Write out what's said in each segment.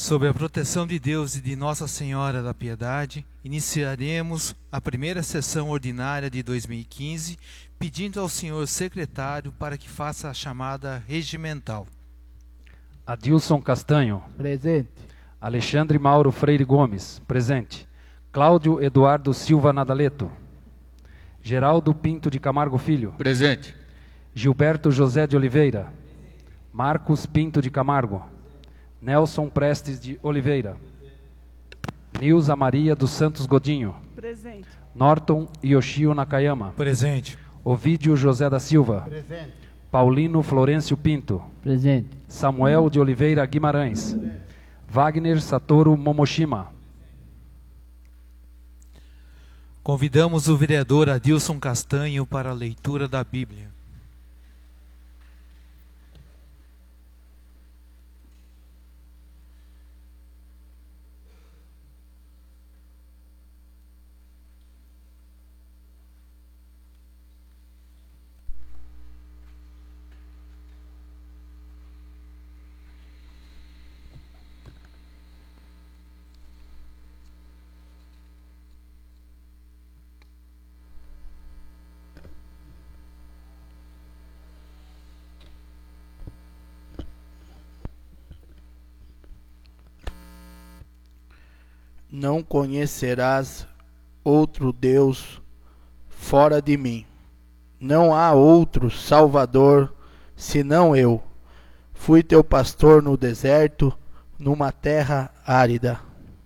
Sob a proteção de Deus e de Nossa Senhora da Piedade, iniciaremos a primeira sessão ordinária de 2015, pedindo ao senhor secretário para que faça a chamada regimental. Adilson Castanho. Presente. Alexandre Mauro Freire Gomes. Presente. Cláudio Eduardo Silva Nadaleto. Geraldo Pinto de Camargo Filho. Presente. Gilberto José de Oliveira. Marcos Pinto de Camargo. Nelson Prestes de Oliveira. Nilza Maria dos Santos Godinho. Presente. Norton Yoshio Nakayama. Presente. Ovídio José da Silva. Presente. Paulino Florencio Pinto. Presente. Samuel de Oliveira Guimarães. Wagner Satoru Momoshima. Convidamos o vereador Adilson Castanho para a leitura da Bíblia. Não conhecerás outro Deus fora de mim. Não há outro Salvador senão eu. Fui teu pastor no deserto, numa terra árida.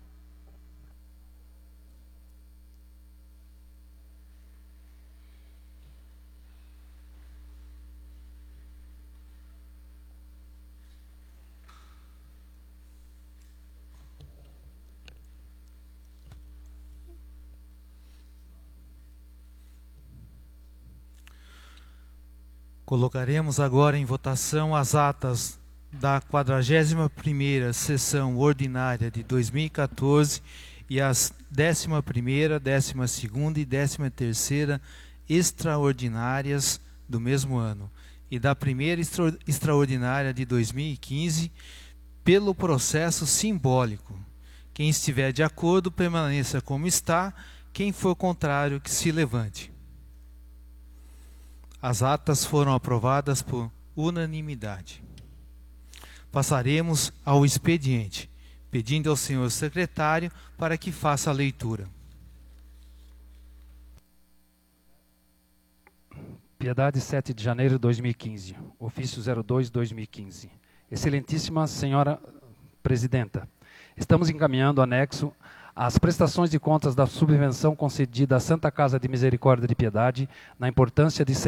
Colocaremos agora em votação as atas da 41ª sessão ordinária de 2014 e as 11ª, 12ª e 13ª extraordinárias do mesmo ano e da primeira extraordinária de 2015 pelo processo simbólico. Quem estiver de acordo, permaneça como está. Quem for contrário, que se levante. As atas foram aprovadas por unanimidade. Passaremos ao expediente, pedindo ao senhor secretário para que faça a leitura. Piedade, 7 de janeiro de 2015. Ofício 02/2015. Excelentíssima Senhora Presidenta, estamos encaminhando anexo as prestações de contas da subvenção concedida à Santa Casa de Misericórdia de Piedade, na importância de R$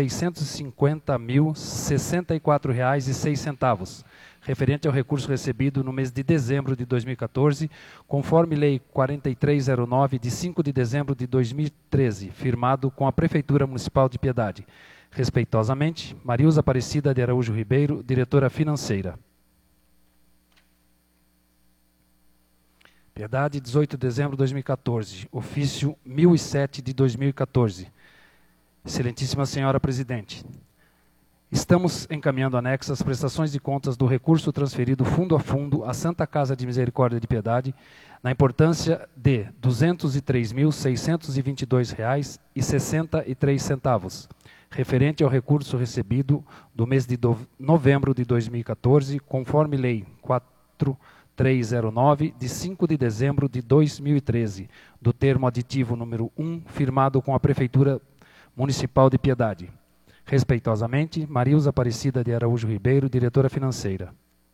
650.064,06, referente ao recurso recebido no mês de dezembro de 2014, conforme Lei 4309, de 5 de dezembro de 2013, firmado com a Prefeitura Municipal de Piedade. Respeitosamente, Marilza Aparecida de Araújo Ribeiro, diretora financeira. Piedade, 18 de dezembro de 2014, ofício 1007 de 2014. Excelentíssima Senhora Presidente, estamos encaminhando anexas as prestações de contas do recurso transferido fundo a fundo à Santa Casa de Misericórdia de Piedade, na importância de R$ 203.622,63, referente ao recurso recebido do mês de novembro de 2014, conforme Lei 4309, de 5 de dezembro de 2013, do termo aditivo número 1, firmado com a Prefeitura Municipal de Piedade. Respeitosamente, Marilza Aparecida de Araújo Ribeiro, diretora financeira.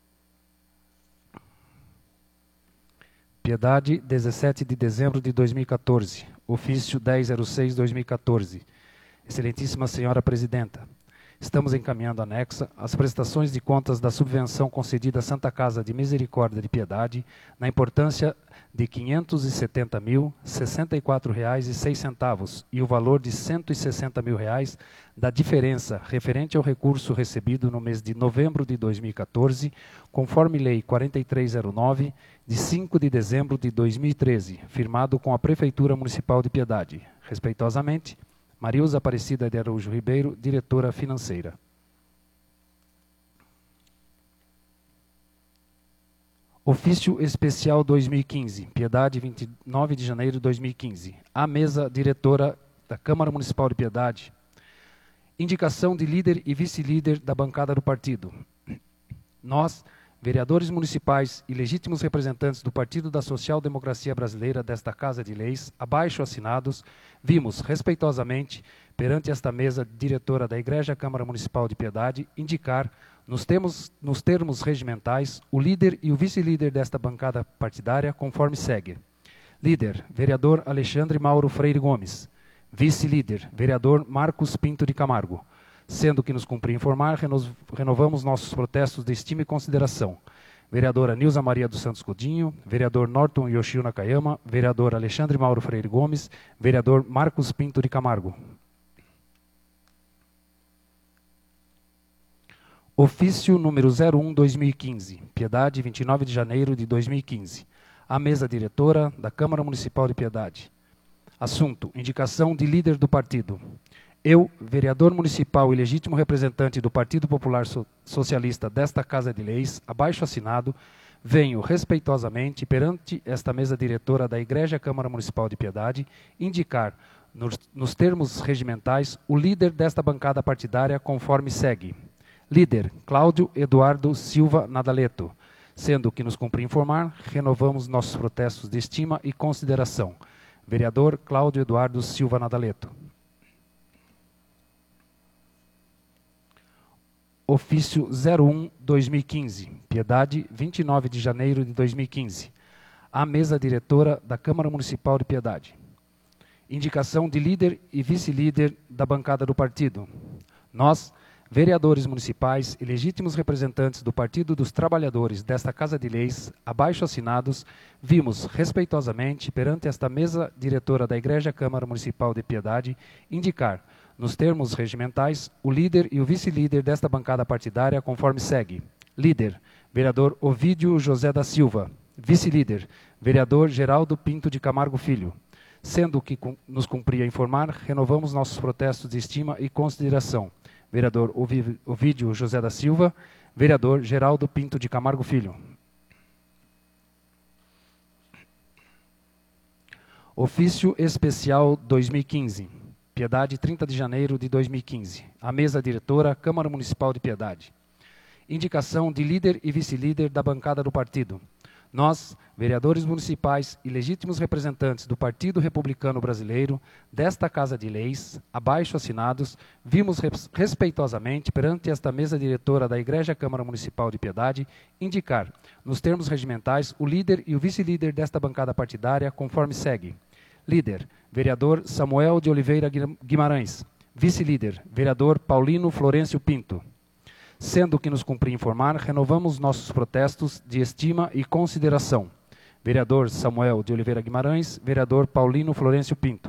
Piedade, 17 de dezembro de 2014, ofício 1006/2014. Excelentíssima Senhora Presidenta, estamos encaminhando anexa as prestações de contas da subvenção concedida à Santa Casa de Misericórdia de Piedade, na importância de R$ 570.064,06 e o valor de R$ 160.000 da diferença referente ao recurso recebido no mês de novembro de 2014, conforme Lei 4309, de 5 de dezembro de 2013, firmado com a Prefeitura Municipal de Piedade. Respeitosamente, Marilza Aparecida de Araújo Ribeiro, diretora financeira. Ofício Especial 2015, Piedade, 29 de janeiro de 2015. A mesa diretora da Câmara Municipal de Piedade. Indicação de líder e vice-líder da bancada do partido. Nós, vereadores municipais e legítimos representantes do Partido da Social Democracia Brasileira desta Casa de Leis, abaixo assinados, vimos, respeitosamente, perante esta mesa diretora da Igreja Câmara Municipal de Piedade, indicar, nos termos regimentais, o líder e o vice-líder desta bancada partidária, conforme segue. Líder, vereador Alexandre Mauro Freire Gomes. Vice-líder, vereador Marcos Pinto de Camargo. Sendo que nos cumpre informar, renovamos nossos protestos de estima e consideração. Vereadora Nilza Maria dos Santos Godinho, vereador Norton Yoshio Nakayama, vereador Alexandre Mauro Freire Gomes, vereador Marcos Pinto de Camargo. Ofício número 01/2015, Piedade, 29 de janeiro de 2015. A mesa diretora da Câmara Municipal de Piedade. Assunto: indicação de líder do partido. Eu, vereador municipal e legítimo representante do Partido Popular Socialista desta Casa de Leis, abaixo assinado, venho respeitosamente perante esta mesa diretora da Igreja Câmara Municipal de Piedade indicar, nos termos regimentais, o líder desta bancada partidária conforme segue. Líder, Cláudio Eduardo Silva Nadaleto. Sendo que nos cumpre informar, renovamos nossos protestos de estima e consideração. Vereador Cláudio Eduardo Silva Nadaleto. Ofício 01/2015, Piedade, 29 de janeiro de 2015. A mesa diretora da Câmara Municipal de Piedade. Indicação de líder e vice-líder da bancada do partido. Nós, vereadores municipais e legítimos representantes do Partido dos Trabalhadores desta Casa de Leis, abaixo assinados, vimos respeitosamente perante esta mesa diretora da Igreja Câmara Municipal de Piedade indicar, nos termos regimentais, o líder e o vice-líder desta bancada partidária conforme segue. Líder, vereador Ovídio José da Silva. Vice-líder, vereador Geraldo Pinto de Camargo Filho. Sendo que nos cumpria informar, renovamos nossos protestos de estima e consideração. Vereador Ovídio José da Silva, vereador Geraldo Pinto de Camargo Filho. Ofício Especial 2015. Piedade, 30 de janeiro de 2015. A mesa diretora, Câmara Municipal de Piedade. Indicação de líder e vice-líder da bancada do partido. Nós, vereadores municipais e legítimos representantes do Partido Republicano Brasileiro, desta Casa de Leis, abaixo assinados, vimos respeitosamente perante esta mesa diretora da Igreja Câmara Municipal de Piedade indicar, nos termos regimentais, o líder e o vice-líder desta bancada partidária, conforme segue. Líder, vereador Samuel de Oliveira Guimarães. Vice-líder, vereador Paulino Florencio Pinto. Sendo que nos cumpre informar, renovamos nossos protestos de estima e consideração. Vereador Samuel de Oliveira Guimarães, vereador Paulino Florencio Pinto.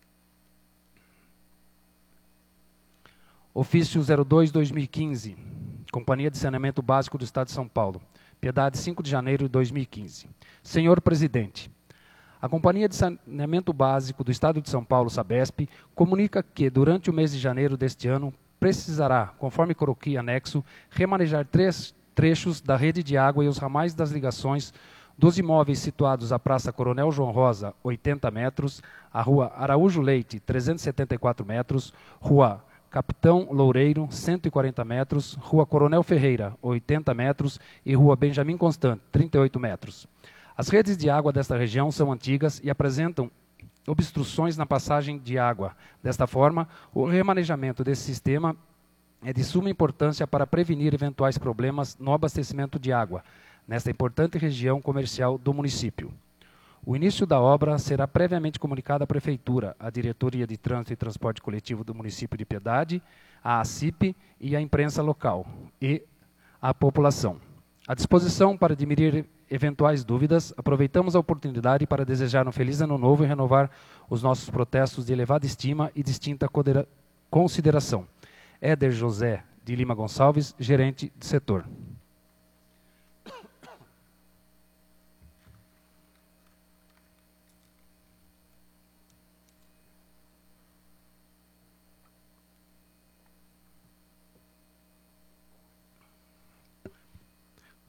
Ofício 02/2015, Companhia de Saneamento Básico do Estado de São Paulo. Piedade, 5 de janeiro de 2015. Senhor Presidente, a Companhia de Saneamento Básico do Estado de São Paulo, Sabesp, comunica que, durante o mês de janeiro deste ano, precisará, conforme croquis anexo, remanejar 3 trechos da rede de água e os ramais das ligações dos imóveis situados à Praça Coronel João Rosa, 80 metros, a Rua Araújo Leite, 374 metros, Rua Capitão Loureiro, 140 metros, Rua Coronel Ferreira, 80 metros e Rua Benjamin Constant, 38 metros. As redes de água desta região são antigas e apresentam obstruções na passagem de água. Desta forma, o remanejamento desse sistema é de suma importância para prevenir eventuais problemas no abastecimento de água, nesta importante região comercial do município. O início da obra será previamente comunicado à Prefeitura, à Diretoria de Trânsito e Transporte Coletivo do município de Piedade, à ACIP e à imprensa local e à população. À disposição para diminuir eventuais dúvidas, aproveitamos a oportunidade para desejar um feliz ano novo e renovar os nossos protestos de elevada estima e distinta consideração. Éder José de Lima Gonçalves, gerente de setor.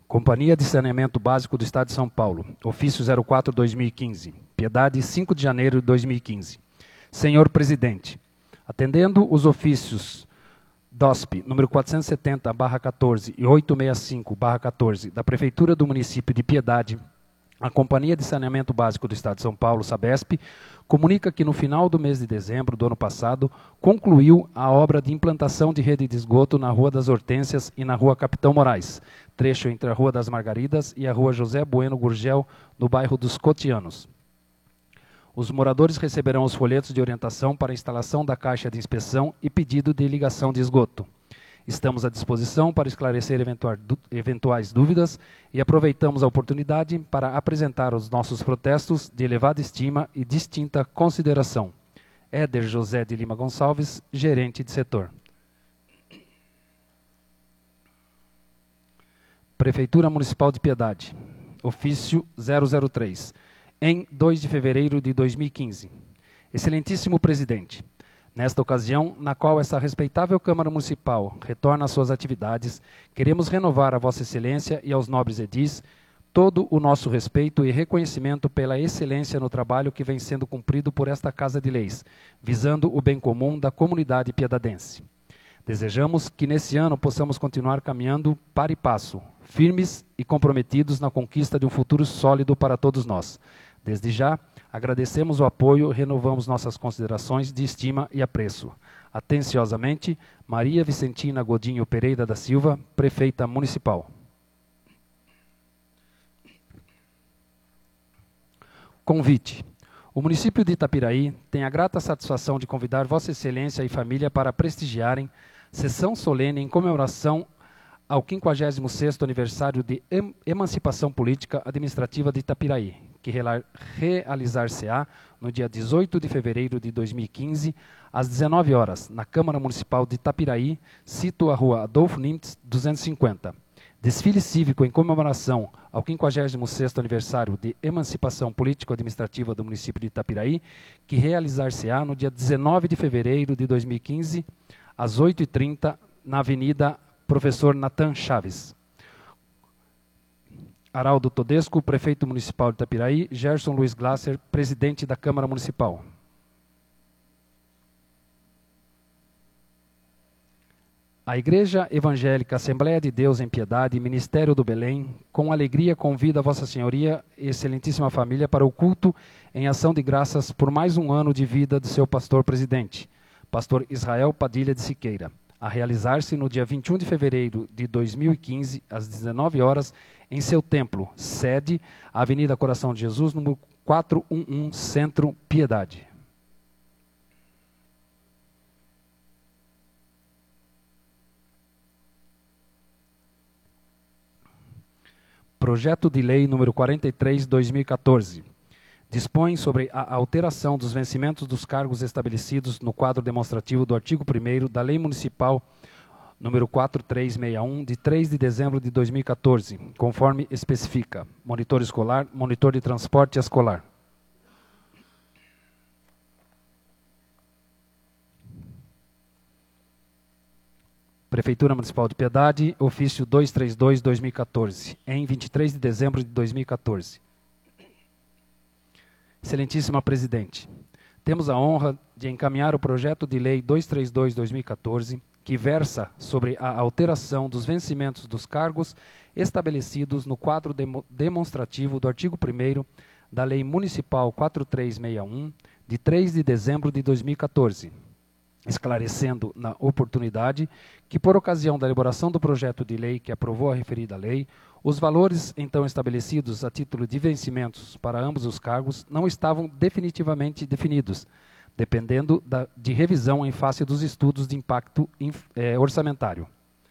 Companhia de Saneamento Básico do Estado de São Paulo, ofício 04/2015, Piedade, 5 de janeiro de 2015. Senhor Presidente, atendendo os ofícios DOSP número 470/14 e 865/14 da Prefeitura do município de Piedade, a Companhia de Saneamento Básico do Estado de São Paulo, Sabesp, comunica que no final do mês de dezembro do ano passado concluiu a obra de implantação de rede de esgoto na Rua das Hortênsias e na Rua Capitão Moraes, trecho entre a Rua das Margaridas e a Rua José Bueno Gurgel, no bairro dos Cotianos. Os moradores receberão os folhetos de orientação para a instalação da caixa de inspeção e pedido de ligação de esgoto. Estamos à disposição para esclarecer eventuais dúvidas e aproveitamos a oportunidade para apresentar os nossos protestos de elevada estima e distinta consideração. Éder José de Lima Gonçalves, gerente de setor. Prefeitura Municipal de Piedade, ofício 003, em 2 de fevereiro de 2015. Excelentíssimo Presidente, nesta ocasião, na qual essa respeitável Câmara Municipal retorna às suas atividades, queremos renovar a Vossa Excelência e aos nobres edis todo o nosso respeito e reconhecimento pela excelência no trabalho que vem sendo cumprido por esta Casa de Leis, visando o bem comum da comunidade piedadense. Desejamos que nesse ano possamos continuar caminhando para e passo, firmes e comprometidos na conquista de um futuro sólido para todos nós. Desde já, agradecemos o apoio e renovamos nossas considerações de estima e apreço. Atenciosamente, Maria Vicentina Godinho Pereira da Silva, Prefeita Municipal. Convite. O município de Itapiraí tem a grata satisfação de convidar Vossa Excelência e família para prestigiarem sessão solene em comemoração ao 56º aniversário de Emancipação Política Administrativa de Itapiraí, que realizar-se-á no dia 18 de fevereiro de 2015, às 19 horas, na Câmara Municipal de Itapiraí, sito a Rua Adolfo Nimitz, 250. Desfile cívico em comemoração ao 56º aniversário de Emancipação Político-Administrativa do município de Itapiraí, que realizar-se-á no dia 19 de fevereiro de 2015, às 8h30, na Avenida Professor Natan Chaves. Araldo Todesco, Prefeito Municipal de Itapiraí, Gerson Luiz Glasser, Presidente da Câmara Municipal. A Igreja Evangélica Assembleia de Deus em Piedade, Ministério do Belém, com alegria convida Vossa Senhoria e Excelentíssima Família para o culto em ação de graças por mais um ano de vida de seu pastor presidente, Pastor Israel Padilha de Siqueira, a realizar-se no dia 21 de fevereiro de 2015, às 19 horas, em seu templo, sede, Avenida Coração de Jesus, número 411, Centro, Piedade. Projeto de Lei número 43/2014. Dispõe sobre a alteração dos vencimentos dos cargos estabelecidos no quadro demonstrativo do artigo 1º da Lei Municipal número 4361, de 3 de dezembro de 2014, conforme especifica: monitor escolar, monitor de transporte escolar. Prefeitura Municipal de Piedade, ofício 232/2014, em 23 de dezembro de 2014. Excelentíssima Presidente, temos a honra de encaminhar o projeto de lei 232/2014, que versa sobre a alteração dos vencimentos dos cargos estabelecidos no quadro demonstrativo do artigo 1º da Lei Municipal 4361, de 3 de dezembro de 2014, esclarecendo na oportunidade que, por ocasião da elaboração do projeto de lei que aprovou a referida lei, os valores então estabelecidos a título de vencimentos para ambos os cargos não estavam definitivamente definidos, dependendo de revisão em face dos estudos de impacto orçamentário.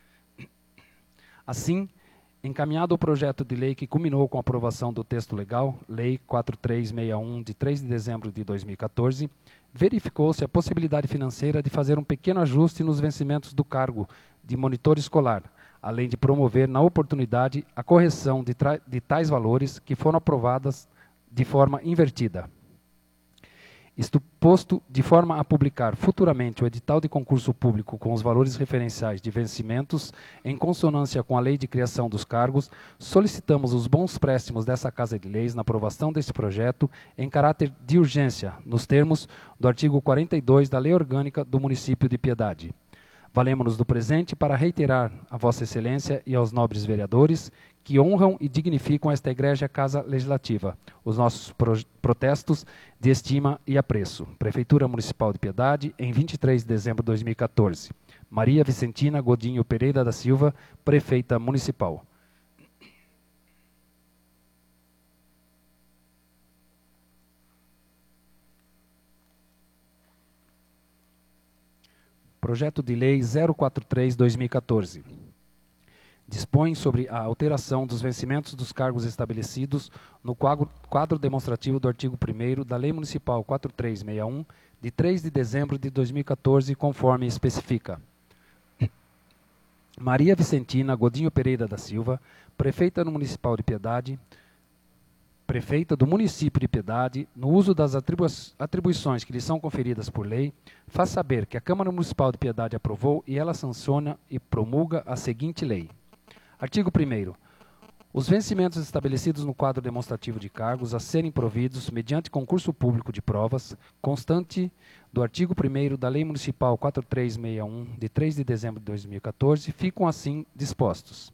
Assim, encaminhado o projeto de lei que culminou com a aprovação do texto legal, Lei 4361, de 3 de dezembro de 2014, verificou-se a possibilidade financeira de fazer um pequeno ajuste nos vencimentos do cargo de monitor escolar, além de promover, na oportunidade, a correção de tais valores que foram aprovadas de forma invertida. Isto posto, de forma a publicar futuramente o edital de concurso público com os valores referenciais de vencimentos, em consonância com a lei de criação dos cargos, solicitamos os bons préstimos dessa Casa de Leis na aprovação deste projeto em caráter de urgência, nos termos do artigo 42 da Lei Orgânica do Município de Piedade. Valemo-nos do presente para reiterar a Vossa Excelência e aos nobres vereadores que honram e dignificam esta Egrégia Casa Legislativa, os nossos protestos de estima e apreço. Prefeitura Municipal de Piedade, em 23 de dezembro de 2014. Maria Vicentina Godinho Pereira da Silva, Prefeita Municipal. Projeto de Lei 043/2014. Dispõe sobre a alteração dos vencimentos dos cargos estabelecidos no quadro demonstrativo do artigo 1º da Lei Municipal 4361, de 3 de dezembro de 2014, conforme especifica. Maria Vicentina Godinho Pereira da Silva, Prefeita Municipal de Piedade, Prefeita do Município de Piedade, no uso das atribuições que lhe são conferidas por lei, faz saber que a Câmara Municipal de Piedade aprovou e ela sanciona e promulga a seguinte lei. Artigo 1º. Os vencimentos estabelecidos no quadro demonstrativo de cargos a serem providos mediante concurso público de provas, constante do artigo 1º da Lei Municipal 4361, de 3 de dezembro de 2014, ficam assim dispostos.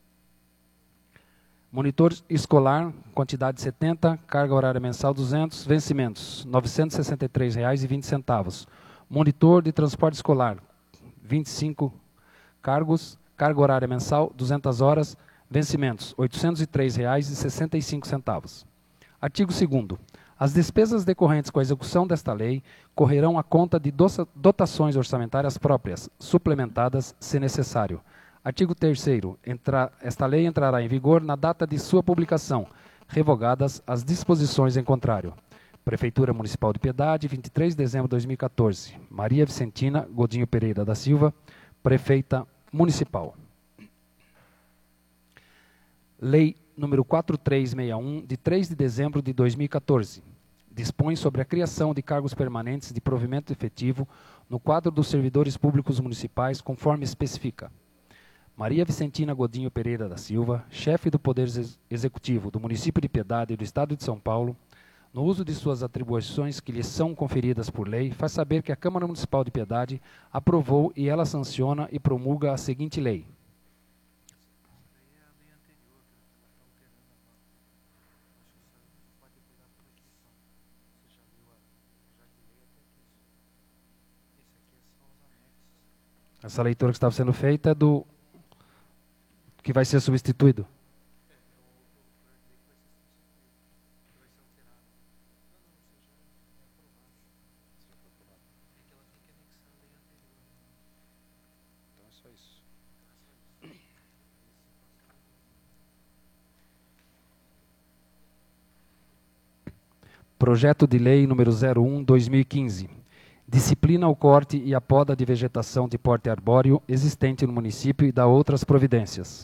Monitor escolar, quantidade 70, carga horária mensal 200, vencimentos R$ 963,20. Monitor de transporte escolar, 25 cargos, carga horária mensal 200 horas, vencimentos R$ 803,65. Artigo 2º. As despesas decorrentes com a execução desta lei correrão à conta de dotações orçamentárias próprias, suplementadas, se necessário. Artigo 3º. Esta lei entrará em vigor na data de sua publicação, revogadas as disposições em contrário. Prefeitura Municipal de Piedade, 23 de dezembro de 2014. Maria Vicentina Godinho Pereira da Silva, Prefeita Municipal. Lei número 4361, de 3 de dezembro de 2014. Dispõe sobre a criação de cargos permanentes de provimento efetivo no quadro dos servidores públicos municipais, conforme especifica. Maria Vicentina Godinho Pereira da Silva, chefe do Poder Executivo do município de Piedade e do Estado de São Paulo, no uso de suas atribuições que lhe são conferidas por lei, faz saber que a Câmara Municipal de Piedade aprovou e ela sanciona e promulga a seguinte lei. Essa leitura que estava sendo feita é do que vai ser substituído. Então é só isso. Projeto de Lei número 01/2015. Disciplina o corte e a poda de vegetação de porte arbóreo existente no município e dá outras providências.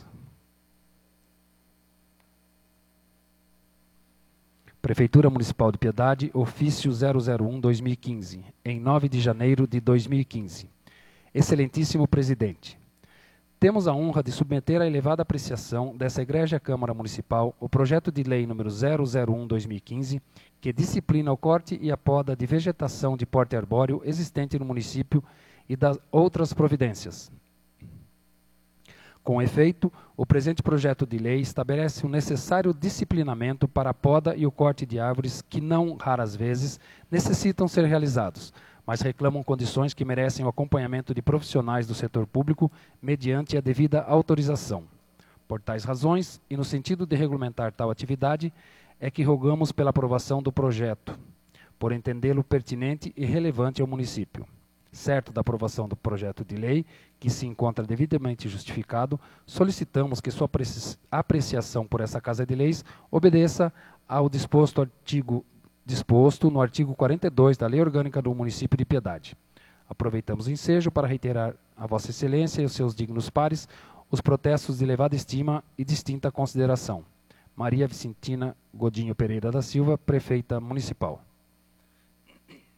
Prefeitura Municipal de Piedade, ofício 001/2015, em 9 de janeiro de 2015. Excelentíssimo Presidente, temos a honra de submeter à elevada apreciação dessa Egrégia Câmara Municipal o projeto de lei número 001/2015, que disciplina o corte e a poda de vegetação de porte arbóreo existente no município e das outras providências. Com efeito, o presente projeto de lei estabelece um necessário disciplinamento para a poda e o corte de árvores que, não raras vezes, necessitam ser realizados, mas reclamam condições que merecem o acompanhamento de profissionais do setor público mediante a devida autorização. Por tais razões, e no sentido de regulamentar tal atividade, é que rogamos pela aprovação do projeto, por entendê-lo pertinente e relevante ao município. Certo da aprovação do projeto de lei, que se encontra devidamente justificado, solicitamos que sua apreciação por essa Casa de Leis obedeça ao disposto no artigo 42 da Lei Orgânica do Município de Piedade. Aproveitamos o ensejo para reiterar a Vossa Excelência e os seus dignos pares os protestos de elevada estima e distinta consideração. Maria Vicentina Godinho Pereira da Silva, Prefeita Municipal.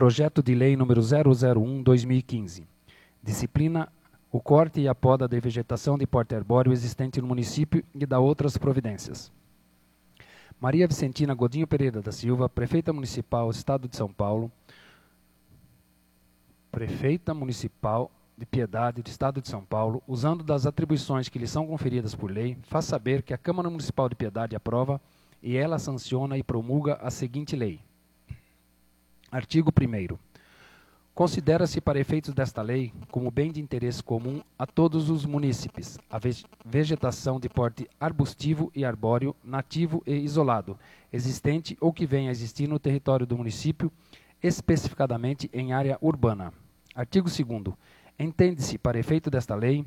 Projeto de Lei número 001/2015. Disciplina o corte e a poda de vegetação de porte arbóreo existente no município e da outras providências. Maria Vicentina Godinho Pereira da Silva, Prefeita Municipal, Estado de São Paulo, Prefeita Municipal de Piedade do Estado de São Paulo, usando das atribuições que lhe são conferidas por lei, faz saber que a Câmara Municipal de Piedade aprova e ela sanciona e promulga a seguinte lei. Artigo 1º. Considera-se para efeitos desta lei como bem de interesse comum a todos os munícipes a vegetação de porte arbustivo e arbóreo, nativo e isolado, existente ou que venha a existir no território do município, especificadamente em área urbana. Artigo 2º. Entende-se para efeito desta lei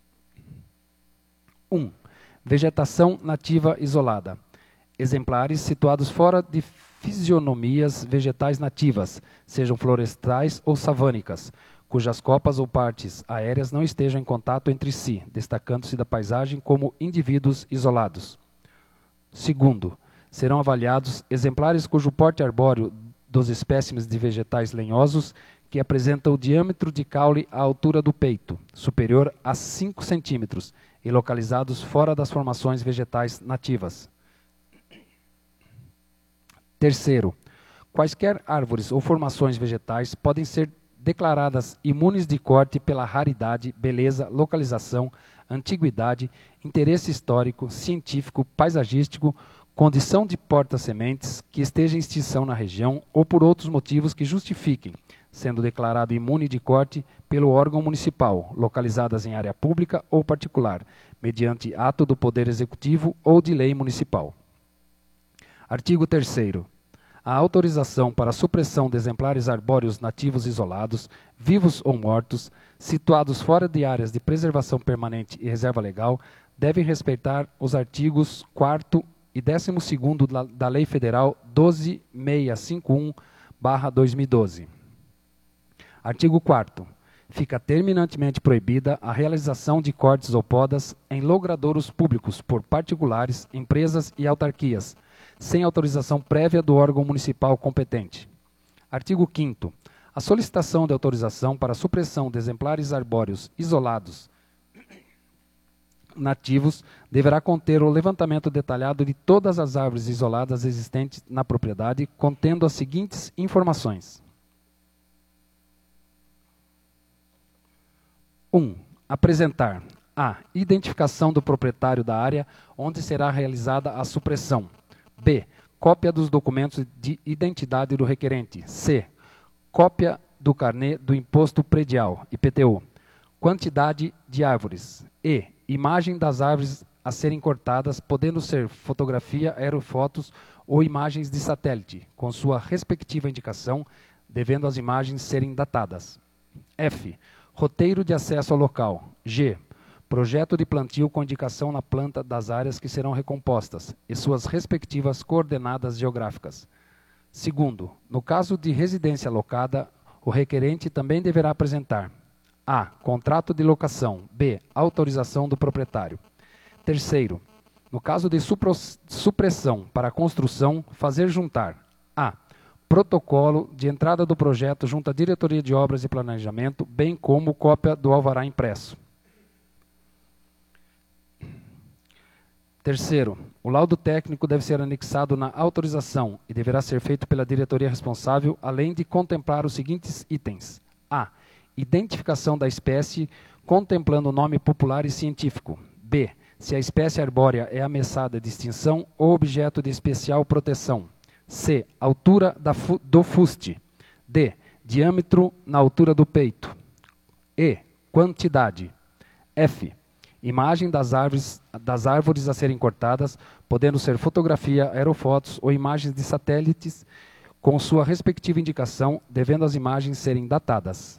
1. Vegetação nativa isolada. Exemplares situados fora de fisionomias vegetais nativas, sejam florestais ou savânicas, cujas copas ou partes aéreas não estejam em contato entre si, destacando-se da paisagem como indivíduos isolados. 2. Serão avaliados exemplares cujo porte arbóreo dos espécimes de vegetais lenhosos que apresentam o diâmetro de caule à altura do peito, superior a 5 centímetros, e localizados fora das formações vegetais nativas. 3. Quaisquer árvores ou formações vegetais podem ser declaradas imunes de corte pela raridade, beleza, localização, antiguidade, interesse histórico, científico, paisagístico, condição de porta-sementes, que esteja em extinção na região ou por outros motivos que justifiquem, sendo declarado imune de corte pelo órgão municipal, localizadas em área pública ou particular, mediante ato do Poder Executivo ou de lei municipal. Artigo 3º. A autorização para a supressão de exemplares arbóreos nativos isolados, vivos ou mortos, situados fora de áreas de preservação permanente e reserva legal, devem respeitar os artigos 4º e 12º da Lei Federal 12.651/2012. Artigo 4º. Fica terminantemente proibida a realização de cortes ou podas em logradouros públicos por particulares, empresas e autarquias, sem autorização prévia do órgão municipal competente. Artigo 5º. A solicitação de autorização para a supressão de exemplares arbóreos isolados nativos deverá conter o levantamento detalhado de todas as árvores isoladas existentes na propriedade, contendo as seguintes informações. 1. Apresentar a identificação do proprietário da área onde será realizada a supressão. B. Cópia dos documentos de identidade do requerente. C. Cópia do carnê do Imposto Predial, IPTU. Quantidade de árvores. E. Imagem das árvores a serem cortadas, podendo ser fotografia, aerofotos ou imagens de satélite, com sua respectiva indicação, devendo as imagens serem datadas. F. Roteiro de acesso ao local. G. Projeto de plantio com indicação na planta das áreas que serão recompostas e suas respectivas coordenadas geográficas. 2. No caso de residência alocada, o requerente também deverá apresentar a. Contrato de locação. B. Autorização do proprietário. 3. No caso de supressão para construção, fazer juntar a. Protocolo de entrada do projeto junto à Diretoria de Obras e Planejamento, bem como cópia do alvará impresso. 3. O laudo técnico deve ser anexado na autorização e deverá ser feito pela diretoria responsável, além de contemplar os seguintes itens. A. Identificação da espécie, contemplando o nome popular e científico. B. Se a espécie arbórea é ameaçada de extinção ou objeto de especial proteção. C. Altura do fuste. D. Diâmetro na altura do peito. E. Quantidade. F. Imagem das árvores a serem cortadas, podendo ser fotografia, aerofotos ou imagens de satélites, com sua respectiva indicação, devendo as imagens serem datadas.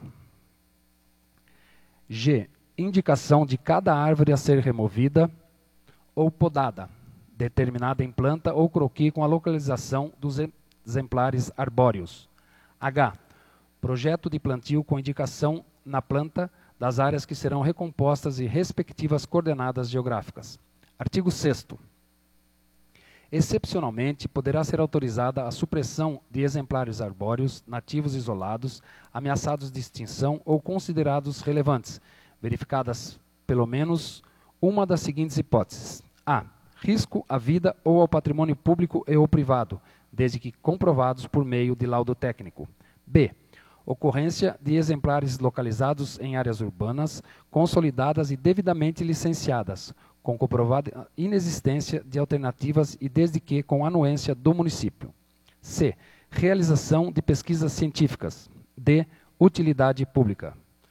G. Indicação de cada árvore a ser removida ou podada, determinada em planta ou croquis com a localização dos exemplares arbóreos. H. Projeto de plantio com indicação na planta das áreas que serão recompostas e respectivas coordenadas geográficas. Artigo 6º. Excepcionalmente, poderá ser autorizada a supressão de exemplares arbóreos nativos isolados, ameaçados de extinção ou considerados relevantes, verificadas pelo menos uma das seguintes hipóteses: a. Risco à vida ou ao patrimônio público e ou privado, desde que comprovados por meio de laudo técnico. B. Ocorrência de exemplares localizados em áreas urbanas, consolidadas e devidamente licenciadas, com comprovada inexistência de alternativas e desde que com anuência do município. C. Realização de pesquisas científicas. D. Utilidade pública.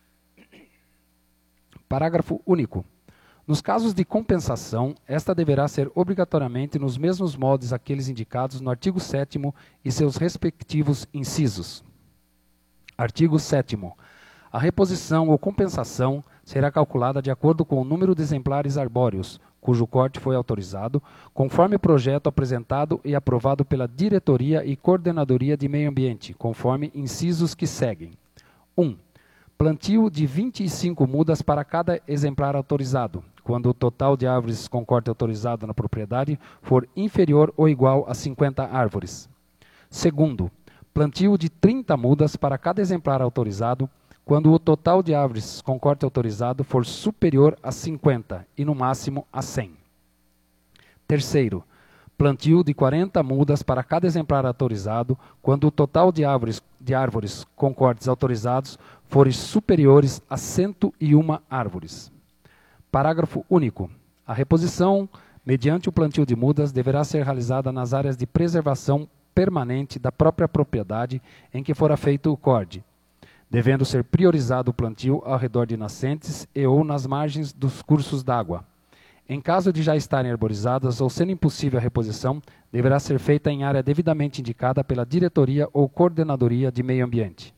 Parágrafo único. Nos casos de compensação, esta deverá ser obrigatoriamente nos mesmos moldes aqueles indicados no artigo 7º e seus respectivos incisos. Artigo 7º. A reposição ou compensação será calculada de acordo com o número de exemplares arbóreos, cujo corte foi autorizado, conforme o projeto apresentado e aprovado pela Diretoria e Coordenadoria de Meio Ambiente, conforme incisos que seguem. 1. Plantio de 25 mudas para cada exemplar autorizado, quando o total de árvores com corte autorizado na propriedade for inferior ou igual a 50 árvores. Segundo, plantio de 30 mudas para cada exemplar autorizado, quando o total de árvores com corte autorizado for superior a 50 e no máximo a 100. Terceiro, plantio de 40 mudas para cada exemplar autorizado, quando o total de árvores com cortes autorizados forem superiores a 101 árvores. Parágrafo único. A reposição, mediante o plantio de mudas, deverá ser realizada nas áreas de preservação permanente da própria propriedade em que fora feito o corte, devendo ser priorizado o plantio ao redor de nascentes e ou nas margens dos cursos d'água. Em caso de já estarem arborizadas ou sendo impossível a reposição, deverá ser feita em área devidamente indicada pela Diretoria ou Coordenadoria de Meio Ambiente.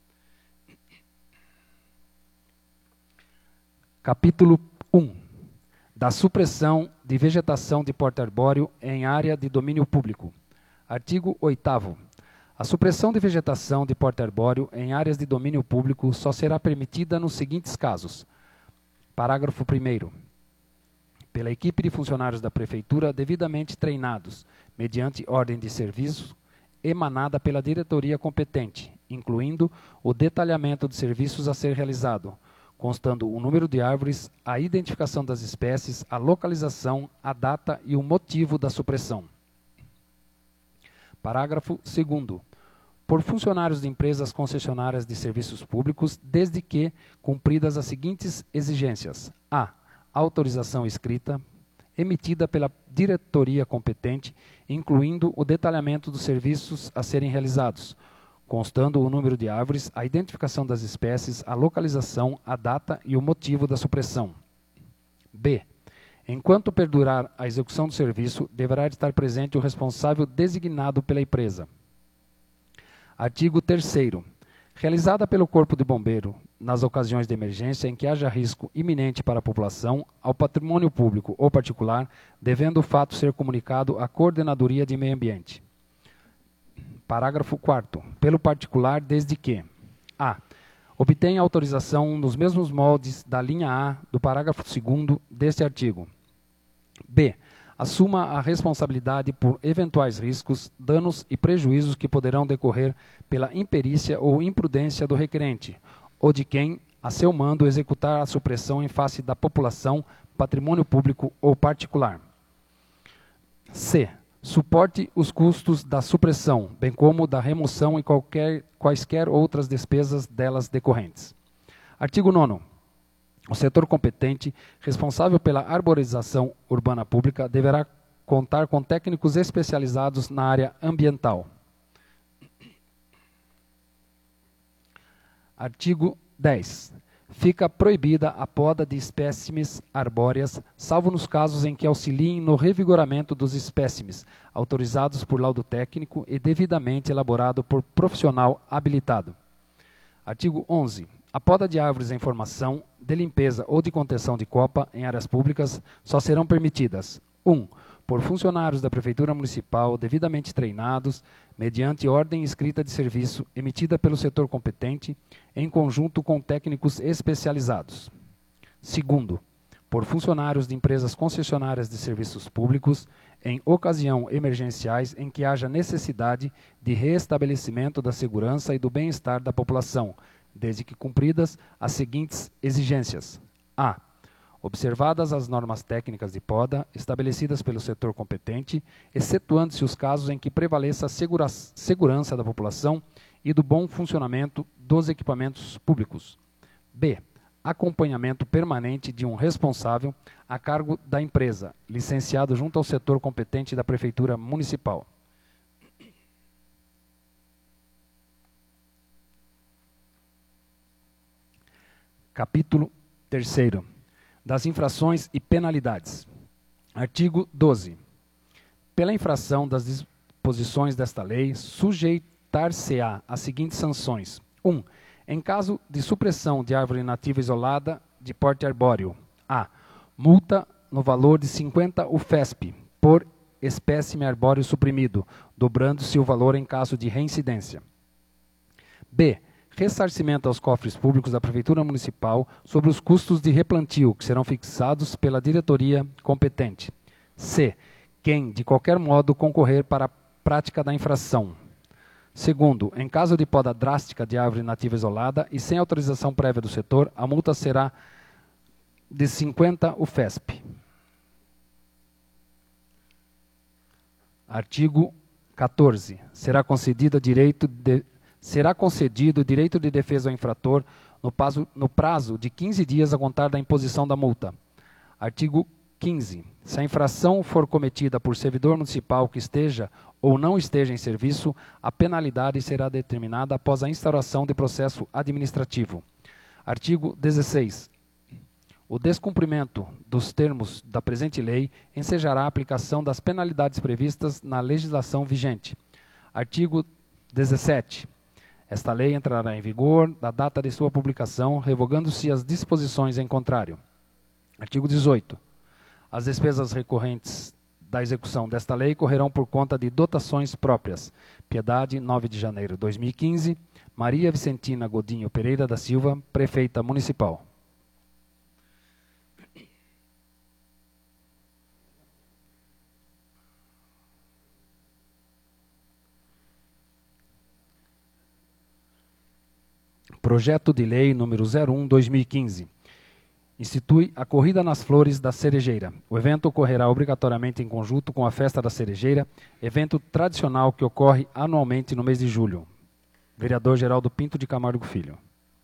Capítulo 1. Da supressão de vegetação de porte arbóreo em área de domínio público. Artigo 8º. A supressão de vegetação de porte arbóreo em áreas de domínio público só será permitida nos seguintes casos. Parágrafo 1º. Pela equipe de funcionários da Prefeitura devidamente treinados, mediante ordem de serviço emanada pela diretoria competente, incluindo o detalhamento de serviços a ser realizado, constando o número de árvores, a identificação das espécies, a localização, a data e o motivo da supressão. Parágrafo 2º. Por funcionários de empresas concessionárias de serviços públicos, desde que cumpridas as seguintes exigências: a. Autorização escrita, emitida pela diretoria competente, incluindo o detalhamento dos serviços a serem realizados, constando o número de árvores, a identificação das espécies, a localização, a data e o motivo da supressão. B. Enquanto perdurar a execução do serviço, deverá estar presente o responsável designado pela empresa. Artigo 3º. Realizada pelo Corpo de Bombeiro, nas ocasiões de emergência em que haja risco iminente para a população, ao patrimônio público ou particular, devendo o fato ser comunicado à Coordenadoria de Meio Ambiente. Parágrafo 4º. Pelo particular, desde que: a. Obtenha autorização nos mesmos moldes da linha A do parágrafo 2º deste artigo. B. Assuma a responsabilidade por eventuais riscos, danos e prejuízos que poderão decorrer pela imperícia ou imprudência do requerente, ou de quem, a seu mando, executar a supressão em face da população, patrimônio público ou particular. C. Suporte os custos da supressão, bem como da remoção e quaisquer outras despesas delas decorrentes. Artigo 9º. O setor competente, responsável pela arborização urbana pública, deverá contar com técnicos especializados na área ambiental. Artigo 10. Fica proibida a poda de espécimes arbóreas, salvo nos casos em que auxiliem no revigoramento dos espécimes, autorizados por laudo técnico e devidamente elaborado por profissional habilitado. Artigo 11. A poda de árvores em formação, de limpeza ou de contenção de copa em áreas públicas só serão permitidas: 1. Por funcionários da Prefeitura Municipal devidamente treinados, mediante ordem escrita de serviço emitida pelo setor competente, em conjunto com técnicos especializados. 2. Por funcionários de empresas concessionárias de serviços públicos, em ocasião emergenciais em que haja necessidade de reestabelecimento da segurança e do bem-estar da população, desde que cumpridas as seguintes exigências. A. Observadas as normas técnicas de poda estabelecidas pelo setor competente, excetuando-se os casos em que prevaleça a segurança da população e do bom funcionamento dos equipamentos públicos. B. Acompanhamento permanente de um responsável a cargo da empresa, licenciado junto ao setor competente da Prefeitura Municipal. Capítulo 3º. Das infrações e penalidades. Artigo 12. Pela infração das disposições desta lei, sujeitar-se-á às seguintes sanções. 1. Em caso de supressão de árvore nativa isolada de porte arbóreo. A. Multa no valor de 50 UFESP por espécime arbóreo suprimido, dobrando-se o valor em caso de reincidência. B. Ressarcimento aos cofres públicos da Prefeitura Municipal sobre os custos de replantio, que serão fixados pela diretoria competente. C. Quem, de qualquer modo, concorrer para a prática da infração. Segundo, em caso de poda drástica de árvore nativa isolada e sem autorização prévia do setor, a multa será de 50 UFESP. Artigo 14. Será concedido o direito de defesa ao infrator no prazo de 15 dias a contar da imposição da multa. Artigo 15. Se a infração for cometida por servidor municipal que esteja ou não esteja em serviço, a penalidade será determinada após a instauração de processo administrativo. Artigo 16. O descumprimento dos termos da presente lei ensejará a aplicação das penalidades previstas na legislação vigente. Artigo 17. Esta lei entrará em vigor da data de sua publicação, revogando-se as disposições em contrário. Artigo 18. As despesas recorrentes da execução desta lei correrão por conta de dotações próprias. Piedade, 9 de janeiro de 2015. Maria Vicentina Godinho Pereira da Silva, Prefeita Municipal. Projeto de Lei número 01/2015. Institui a Corrida nas Flores da Cerejeira. O evento ocorrerá obrigatoriamente em conjunto com a Festa da Cerejeira, evento tradicional que ocorre anualmente no mês de julho. Vereador Geraldo Pinto de Camargo Filho.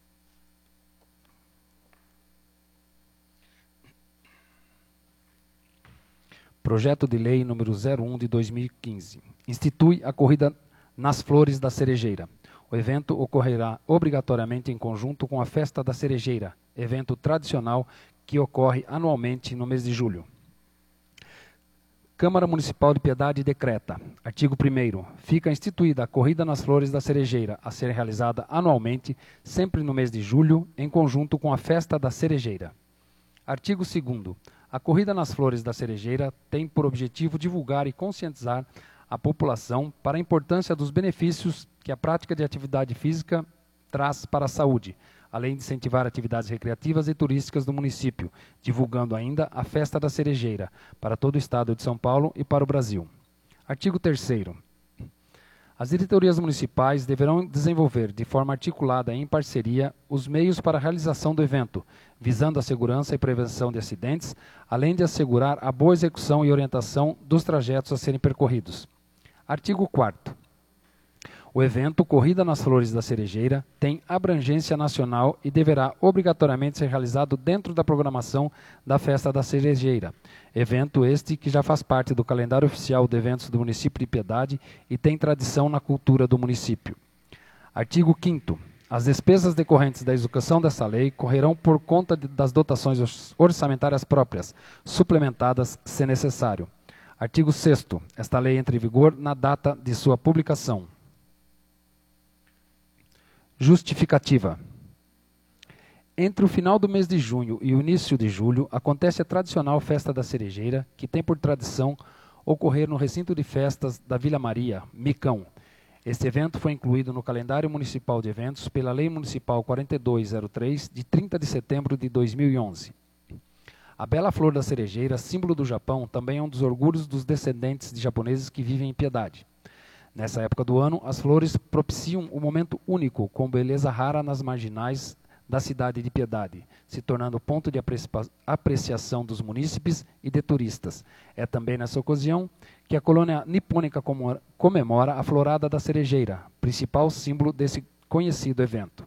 Projeto de Lei número 01/2015. Institui a Corrida nas Flores da Cerejeira. O evento ocorrerá obrigatoriamente em conjunto com a Festa da Cerejeira, evento tradicional que ocorre anualmente no mês de julho. Câmara Municipal de Piedade decreta. Artigo 1º. Fica instituída a Corrida nas Flores da Cerejeira, a ser realizada anualmente, sempre no mês de julho, em conjunto com a Festa da Cerejeira. Artigo 2º. A Corrida nas Flores da Cerejeira tem por objetivo divulgar e conscientizar a população para a importância dos benefícios que a prática de atividade física traz para a saúde, além de incentivar atividades recreativas e turísticas do município, divulgando ainda a Festa da Cerejeira para todo o estado de São Paulo e para o Brasil. Artigo 3º. As diretorias municipais deverão desenvolver, de forma articulada e em parceria, os meios para a realização do evento, visando a segurança e prevenção de acidentes, além de assegurar a boa execução e orientação dos trajetos a serem percorridos. Artigo 4º. O evento Corrida nas Flores da Cerejeira tem abrangência nacional e deverá obrigatoriamente ser realizado dentro da programação da Festa da Cerejeira. Evento este que já faz parte do calendário oficial de eventos do município de Piedade e tem tradição na cultura do município. Artigo 5º. As despesas decorrentes da execução desta lei correrão por conta das dotações orçamentárias próprias, suplementadas se necessário. Artigo 6º. Esta lei entra em vigor na data de sua publicação. Justificativa. Entre o final do mês de junho e o início de julho, acontece a tradicional Festa da Cerejeira, que tem por tradição ocorrer no recinto de festas da Vila Maria, Micão. Este evento foi incluído no calendário municipal de eventos pela Lei Municipal 4203, de 30 de setembro de 2011. A bela flor da cerejeira, símbolo do Japão, também é um dos orgulhos dos descendentes de japoneses que vivem em Piedade. Nessa época do ano, as flores propiciam um momento único, com beleza rara nas marginais da cidade de Piedade, se tornando ponto de apreciação dos munícipes e de turistas. É também nessa ocasião que a colônia nipônica comemora a Florada da Cerejeira, principal símbolo desse conhecido evento.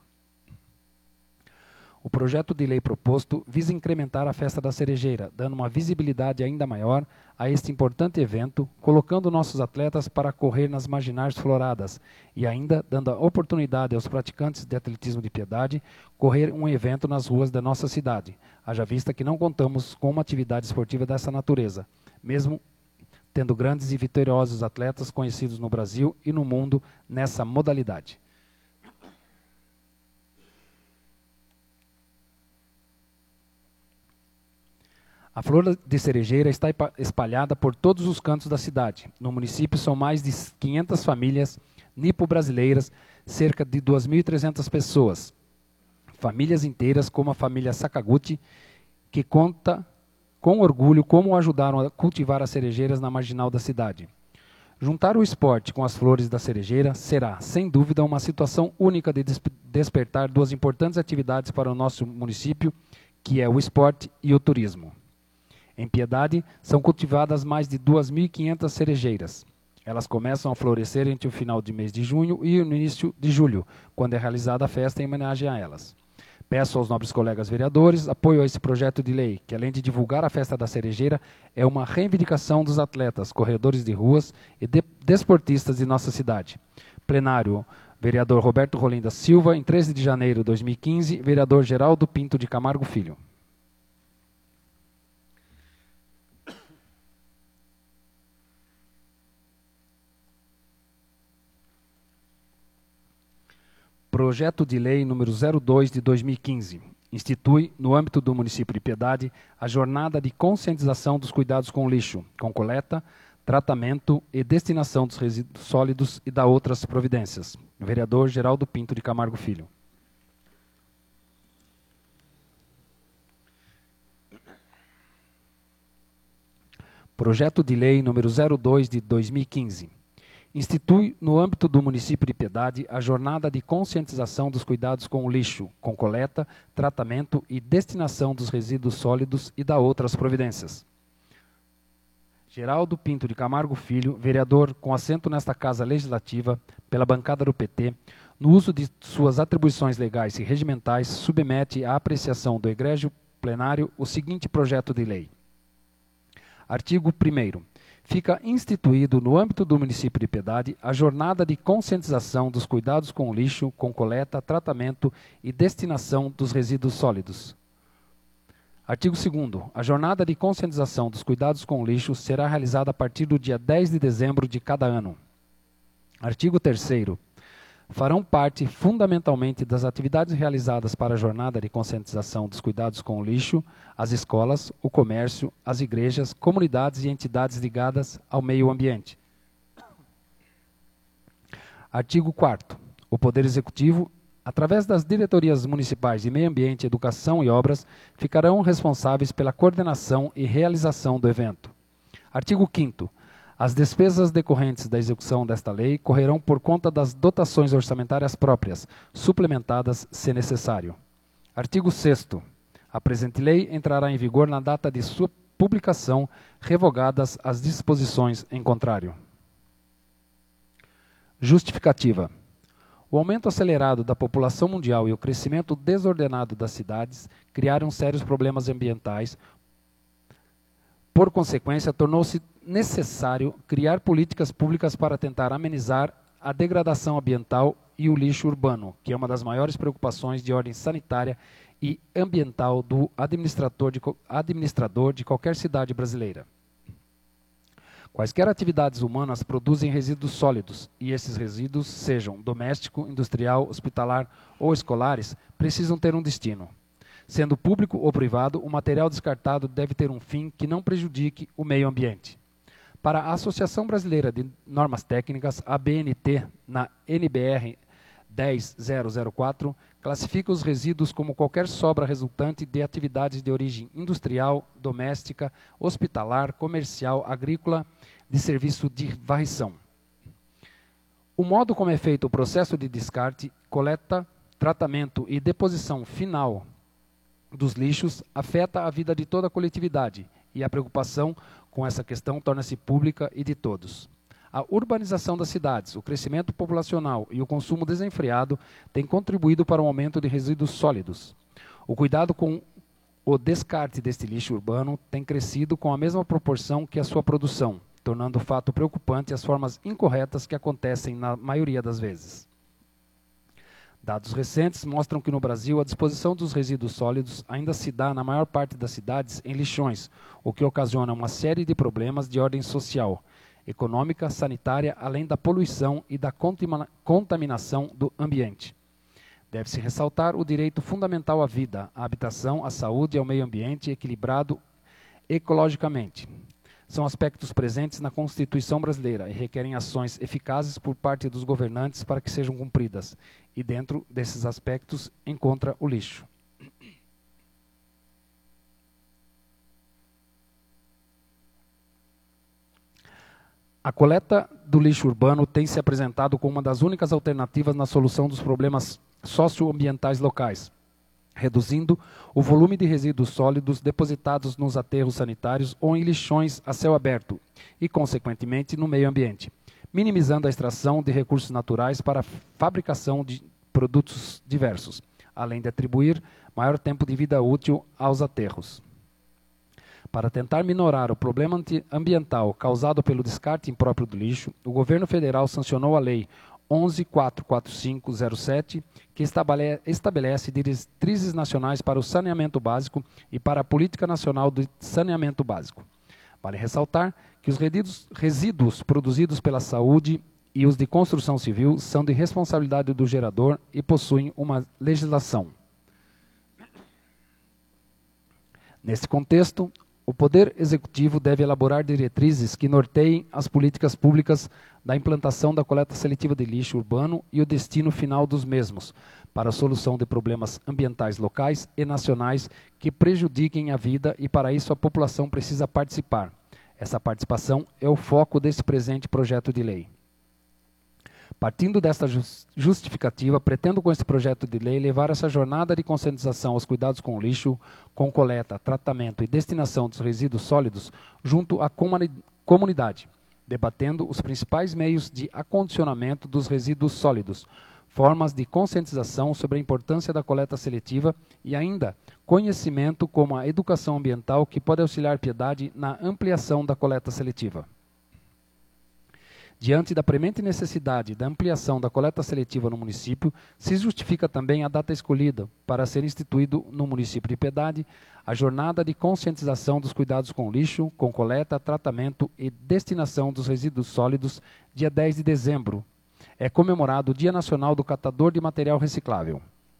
O projeto de lei proposto visa incrementar a festa da cerejeira, dando uma visibilidade ainda maior a este importante evento, colocando nossos atletas para correr nas marginais floradas e ainda dando a oportunidade aos praticantes de atletismo de Piedade correr um evento nas ruas da nossa cidade, haja vista que não contamos com uma atividade esportiva dessa natureza, mesmo tendo grandes e vitoriosos atletas conhecidos no Brasil e no mundo nessa modalidade. A flor de cerejeira está espalhada por todos os cantos da cidade. No município são mais de 500 famílias nipo-brasileiras, cerca de 2.300 pessoas. Famílias inteiras, como a família Sakaguchi, que conta com orgulho como ajudaram a cultivar as cerejeiras na marginal da cidade. Juntar o esporte com as flores da cerejeira será, sem dúvida, uma situação única de despertar duas importantes atividades para o nosso município, que é o esporte e o turismo. Em Piedade, são cultivadas mais de 2.500 cerejeiras. Elas começam a florescer entre o final do mês de junho e o início de julho, quando é realizada a festa em homenagem a elas. Peço aos nobres colegas vereadores apoio a esse projeto de lei, que além de divulgar a festa da cerejeira, é uma reivindicação dos atletas, corredores de ruas e desportistas de nossa cidade. Plenário, vereador Roberto Rolim da Silva, em 13 de janeiro de 2015, vereador Geraldo Pinto de Camargo Filho. Projeto de Lei número 02 de 2015. Institui, no âmbito do município de Piedade, a jornada de conscientização dos cuidados com o lixo, com coleta, tratamento e destinação dos resíduos sólidos e da outras providências. Vereador Geraldo Pinto de Camargo Filho. Projeto de Lei número 02 de 2015. Institui, no âmbito do município de Piedade, a jornada de conscientização dos cuidados com o lixo, com coleta, tratamento e destinação dos resíduos sólidos e da outras providências. Geraldo Pinto de Camargo Filho, vereador com assento nesta Casa Legislativa, pela bancada do PT, no uso de suas atribuições legais e regimentais, submete à apreciação do egrégio plenário o seguinte projeto de lei. Artigo 1º. Fica instituído no âmbito do município de Piedade a jornada de conscientização dos cuidados com o lixo, com coleta, tratamento e destinação dos resíduos sólidos. Artigo 2º. A jornada de conscientização dos cuidados com o lixo será realizada a partir do dia 10 de dezembro de cada ano. Artigo 3º. Farão parte fundamentalmente das atividades realizadas para a jornada de conscientização dos cuidados com o lixo, as escolas, o comércio, as igrejas, comunidades e entidades ligadas ao meio ambiente. Artigo 4º. O Poder Executivo, através das diretorias municipais de Meio Ambiente, Educação e Obras, ficarão responsáveis pela coordenação e realização do evento. Artigo 5º. As despesas decorrentes da execução desta lei correrão por conta das dotações orçamentárias próprias, suplementadas se necessário. Artigo 6º. A presente lei entrará em vigor na data de sua publicação, revogadas as disposições em contrário. Justificativa. O aumento acelerado da população mundial e o crescimento desordenado das cidades criaram sérios problemas ambientais. Por consequência, tornou-se necessário criar políticas públicas para tentar amenizar a degradação ambiental e o lixo urbano, que é uma das maiores preocupações de ordem sanitária e ambiental do administrador de qualquer cidade brasileira. Quaisquer atividades humanas produzem resíduos sólidos, e esses resíduos, sejam doméstico, industrial, hospitalar ou escolares, precisam ter um destino. Sendo público ou privado, o material descartado deve ter um fim que não prejudique o meio ambiente. Para a Associação Brasileira de Normas Técnicas, a ABNT, na NBR 10004, classifica os resíduos como qualquer sobra resultante de atividades de origem industrial, doméstica, hospitalar, comercial, agrícola, de serviço de varrição. O modo como é feito o processo de descarte, coleta, tratamento e deposição final dos lixos afeta a vida de toda a coletividade e a preocupação com essa questão torna-se pública e de todos. A urbanização das cidades, o crescimento populacional e o consumo desenfreado têm contribuído para o aumento de resíduos sólidos. O cuidado com o descarte deste lixo urbano tem crescido com a mesma proporção que a sua produção, tornando o fato preocupante as formas incorretas que acontecem na maioria das vezes. Dados recentes mostram que no Brasil a disposição dos resíduos sólidos ainda se dá na maior parte das cidades em lixões, o que ocasiona uma série de problemas de ordem social, econômica, sanitária, além da poluição e da contaminação do ambiente. Deve-se ressaltar o direito fundamental à vida, à habitação, à saúde e ao meio ambiente equilibrado ecologicamente. São aspectos presentes na Constituição brasileira e requerem ações eficazes por parte dos governantes para que sejam cumpridas. E dentro desses aspectos encontra o lixo. A coleta do lixo urbano tem se apresentado como uma das únicas alternativas na solução dos problemas socioambientais locais, reduzindo o volume de resíduos sólidos depositados nos aterros sanitários ou em lixões a céu aberto e, consequentemente, no meio ambiente, minimizando a extração de recursos naturais para a fabricação de produtos diversos, além de atribuir maior tempo de vida útil aos aterros. Para tentar minorar o problema ambiental causado pelo descarte impróprio do lixo, o governo federal sancionou a Lei 11.445/07, que estabelece diretrizes nacionais para o saneamento básico e para a Política Nacional de Saneamento Básico. Vale ressaltar que os resíduos produzidos pela saúde e os de construção civil são de responsabilidade do gerador e possuem uma legislação. Nesse contexto, o Poder Executivo deve elaborar diretrizes que norteiem as políticas públicas da implantação da coleta seletiva de lixo urbano e o destino final dos mesmos, para a solução de problemas ambientais locais e nacionais que prejudiquem a vida e, para isso, a população precisa participar. Essa participação é o foco desse presente projeto de lei. Partindo desta justificativa, pretendo com esse projeto de lei levar essa jornada de conscientização aos cuidados com o lixo, com coleta, tratamento e destinação dos resíduos sólidos junto à comunidade, debatendo os principais meios de acondicionamento dos resíduos sólidos, formas de conscientização sobre a importância da coleta seletiva e ainda conhecimento como a educação ambiental que pode auxiliar a Piedade na ampliação da coleta seletiva. Diante da premente necessidade da ampliação da coleta seletiva no município, se justifica também a data escolhida para ser instituído no município de Piedade a jornada de conscientização dos cuidados com o lixo, com coleta, tratamento e destinação dos resíduos sólidos, dia 10 de dezembro. É comemorado o Dia Nacional do Catador de Material Reciclável.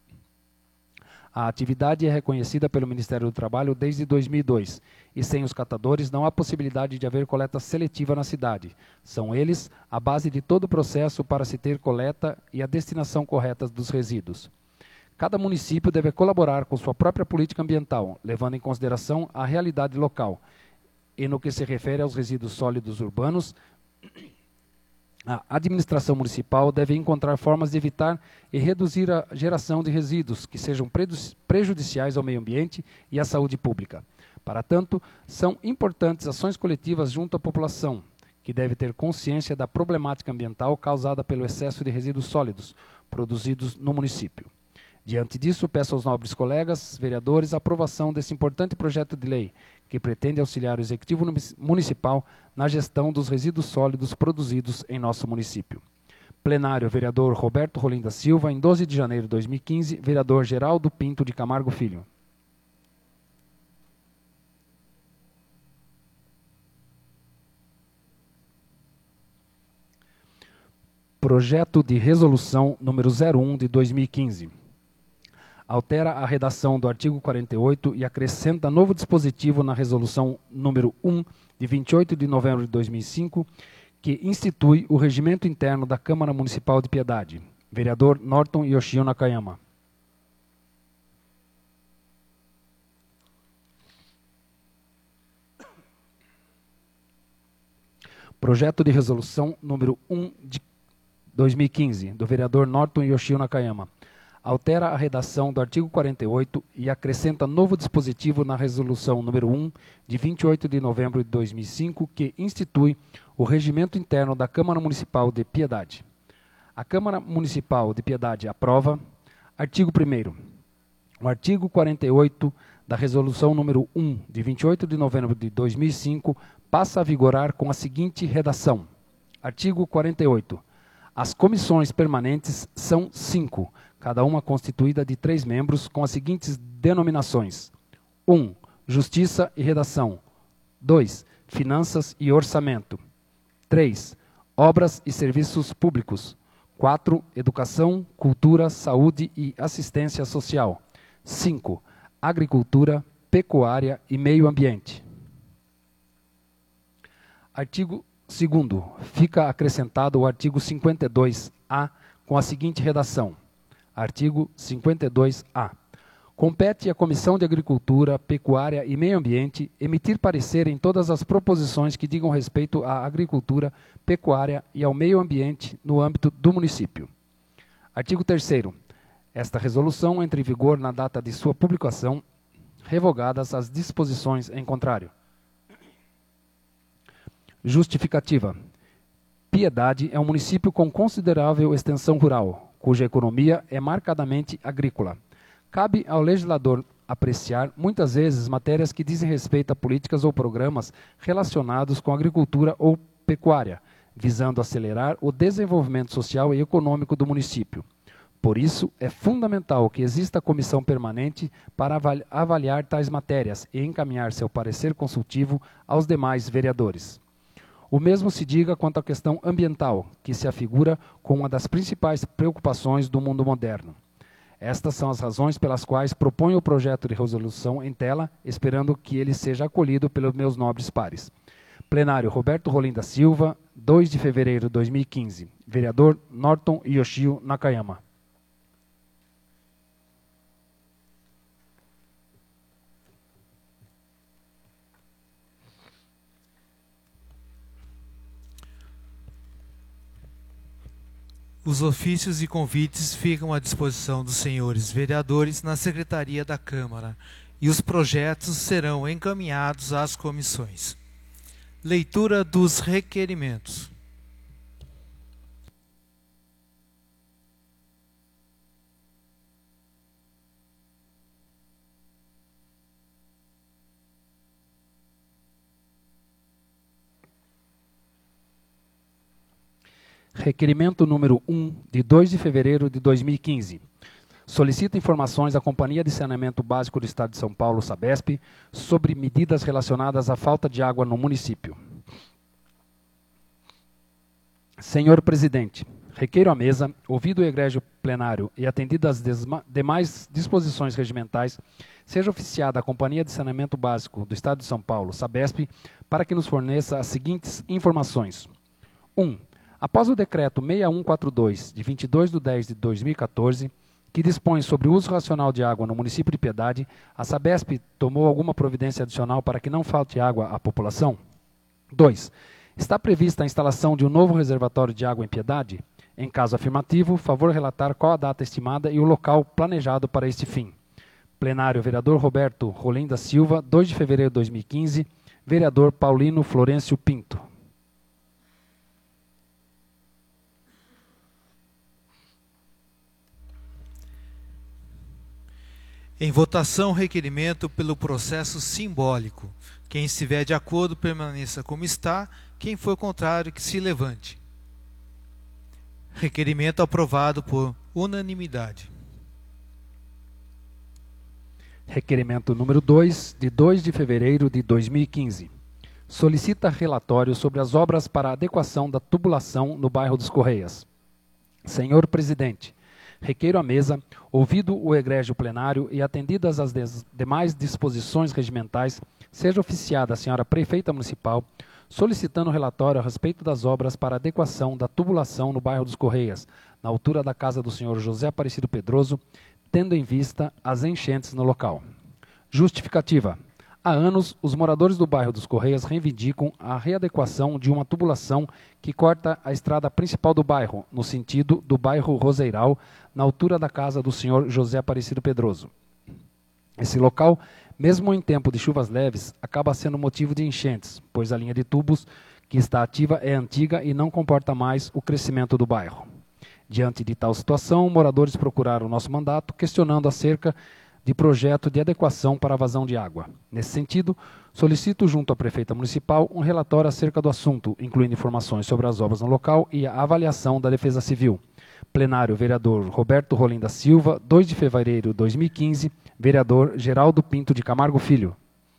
A atividade é reconhecida pelo Ministério do Trabalho desde 2002, e sem os catadores não há possibilidade de haver coleta seletiva na cidade. São eles a base de todo o processo para se ter coleta e a destinação correta dos resíduos. Cada município deve colaborar com sua própria política ambiental, levando em consideração a realidade local. E no que se refere aos resíduos sólidos urbanos, a administração municipal deve encontrar formas de evitar e reduzir a geração de resíduos que sejam prejudiciais ao meio ambiente e à saúde pública. Para tanto, são importantes ações coletivas junto à população, que deve ter consciência da problemática ambiental causada pelo excesso de resíduos sólidos produzidos no município. Diante disso, peço aos nobres colegas, vereadores, a aprovação desse importante projeto de lei, que pretende auxiliar o Executivo Municipal na gestão dos resíduos sólidos produzidos em nosso município. Plenário, vereador Roberto Rolim da Silva, em 12 de janeiro de 2015, vereador Geraldo Pinto de Camargo Filho. Projeto de resolução número 01 de 2015. Altera a redação do artigo 48 e acrescenta novo dispositivo na resolução número 1 de 28 de novembro de 2005, que institui o regimento interno da Câmara Municipal de Piedade. Vereador Norton Yoshio Nakayama. Projeto de resolução número 1 de 2015, do vereador Norton Yoshio Nakayama. Altera a redação do artigo 48 e acrescenta novo dispositivo na resolução número 1 de 28 de novembro de 2005, que institui o regimento interno da Câmara Municipal de Piedade. A Câmara Municipal de Piedade aprova. Artigo 1º. O artigo 48 da resolução número 1 de 28 de novembro de 2005 passa a vigorar com a seguinte redação. Artigo 48. As comissões permanentes são 5, cada uma constituída de 3 membros, com as seguintes denominações: 1. Justiça e Redação. 2. Finanças e Orçamento. 3. Obras e Serviços Públicos. 4. Educação, Cultura, Saúde e Assistência Social. 5. Agricultura, Pecuária e Meio Ambiente. Artigo 2º. Fica acrescentado o artigo 52-A com a seguinte redação. Artigo 52-A. Compete à Comissão de Agricultura, Pecuária e Meio Ambiente emitir parecer em todas as proposições que digam respeito à agricultura, pecuária e ao meio ambiente no âmbito do município. Artigo 3º. Esta resolução entra em vigor na data de sua publicação, revogadas as disposições em contrário. Justificativa. Piedade é um município com considerável extensão rural, cuja economia é marcadamente agrícola. Cabe ao legislador apreciar, muitas vezes, matérias que dizem respeito a políticas ou programas relacionados com agricultura ou pecuária, visando acelerar o desenvolvimento social e econômico do município. Por isso, é fundamental que exista comissão permanente para avaliar tais matérias e encaminhar seu parecer consultivo aos demais vereadores. O mesmo se diga quanto à questão ambiental, que se afigura como uma das principais preocupações do mundo moderno. Estas são as razões pelas quais proponho o projeto de resolução em tela, esperando que ele seja acolhido pelos meus nobres pares. Plenário Roberto Rolim da Silva, 2 de fevereiro de 2015. Vereador Norton Yoshio Nakayama. Os ofícios e convites ficam à disposição dos senhores vereadores na Secretaria da Câmara e os projetos serão encaminhados às comissões. Leitura dos requerimentos. Requerimento número 1, de 2 de fevereiro de 2015. Solicita informações à Companhia de Saneamento Básico do Estado de São Paulo, Sabesp, sobre medidas relacionadas à falta de água no município. Senhor Presidente, requeiro à mesa, ouvido o egrégio plenário e atendidas as demais disposições regimentais, seja oficiada a Companhia de Saneamento Básico do Estado de São Paulo, Sabesp, para que nos forneça as seguintes informações. 1. Após o decreto 6142, de 22/10/2014, que dispõe sobre o uso racional de água no município de Piedade, a Sabesp tomou alguma providência adicional para que não falte água à população? 2. Está prevista a instalação de um novo reservatório de água em Piedade? Em caso afirmativo, favor relatar qual a data estimada e o local planejado para este fim. Plenário, vereador Roberto Rolim da Silva, 2 de fevereiro de 2015, vereador Paulino Florencio Pinto. Em votação, requerimento pelo processo simbólico. Quem estiver de acordo, permaneça como está. Quem for contrário, que se levante. Requerimento aprovado por unanimidade. Requerimento número 2, de 2 de fevereiro de 2015. Solicita relatório sobre as obras para adequação da tubulação no bairro dos Correias. Senhor Presidente, requeiro à mesa, ouvido o egrégio plenário e atendidas as demais disposições regimentais, seja oficiada a senhora Prefeita Municipal, solicitando relatório a respeito das obras para adequação da tubulação no bairro dos Correias, na altura da casa do senhor José Aparecido Pedroso, tendo em vista as enchentes no local. Justificativa. Há anos, os moradores do bairro dos Correias reivindicam a readequação de uma tubulação que corta a estrada principal do bairro, no sentido do bairro Roseiral, na altura da casa do senhor José Aparecido Pedroso. Esse local, mesmo em tempo de chuvas leves, acaba sendo motivo de enchentes, pois a linha de tubos que está ativa é antiga e não comporta mais o crescimento do bairro. Diante de tal situação, moradores procuraram o nosso mandato, questionando acerca de projeto de adequação para a vazão de água. Nesse sentido, solicito junto à Prefeita Municipal um relatório acerca do assunto, incluindo informações sobre as obras no local e a avaliação da Defesa Civil. Plenário, vereador Roberto Rolim da Silva, 2 de fevereiro de 2015, vereador Geraldo Pinto de Camargo Filho.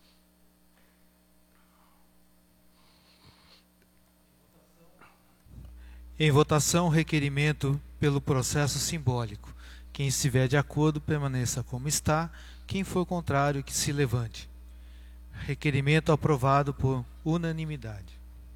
Em votação, requerimento pelo processo simbólico. Quem estiver de acordo, permaneça como está. Quem for contrário, que se levante. Requerimento aprovado por unanimidade.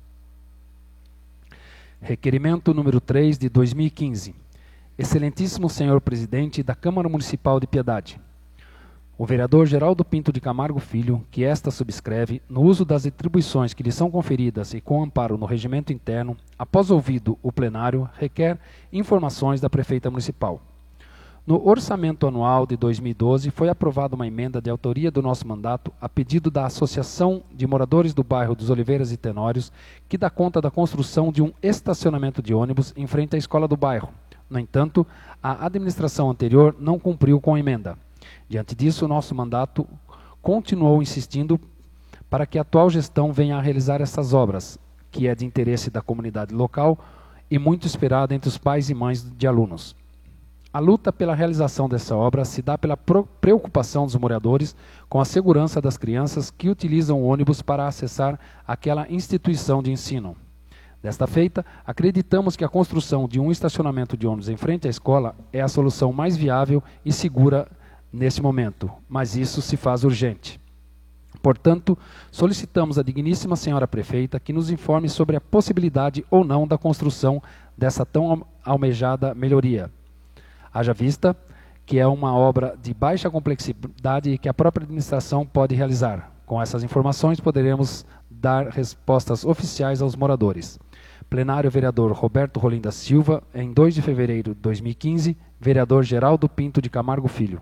Requerimento número 3 de 2015. Excelentíssimo senhor presidente da Câmara Municipal de Piedade. O vereador Geraldo Pinto de Camargo Filho, que esta subscreve, no uso das atribuições que lhe são conferidas e com amparo no regimento interno, após ouvido o plenário, requer informações da Prefeita Municipal. No orçamento anual de 2012, foi aprovada uma emenda de autoria do nosso mandato a pedido da Associação de Moradores do Bairro dos Oliveiras e Tenórios, que dá conta da construção de um estacionamento de ônibus em frente à escola do bairro. No entanto, a administração anterior não cumpriu com a emenda. Diante disso, o nosso mandato continuou insistindo para que a atual gestão venha a realizar essas obras, que é de interesse da comunidade local e muito esperada entre os pais e mães de alunos. A luta pela realização dessa obra se dá pela preocupação dos moradores com a segurança das crianças que utilizam o ônibus para acessar aquela instituição de ensino. Desta feita, acreditamos que a construção de um estacionamento de ônibus em frente à escola é a solução mais viável e segura nesse momento, mas isso se faz urgente. Portanto, solicitamos à digníssima senhora prefeita que nos informe sobre a possibilidade ou não da construção dessa tão almejada melhoria. Haja vista que é uma obra de baixa complexidade e que a própria administração pode realizar. Com essas informações, poderemos dar respostas oficiais aos moradores. Plenário, vereador Roberto Rolim da Silva, em 2 de fevereiro de 2015, vereador Geraldo Pinto de Camargo Filho.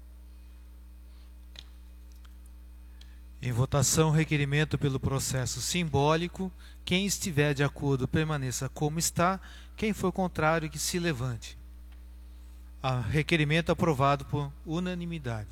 Em votação, requerimento pelo processo simbólico. Quem estiver de acordo, permaneça como está. Quem for contrário, que se levante. Requerimento aprovado por unanimidade.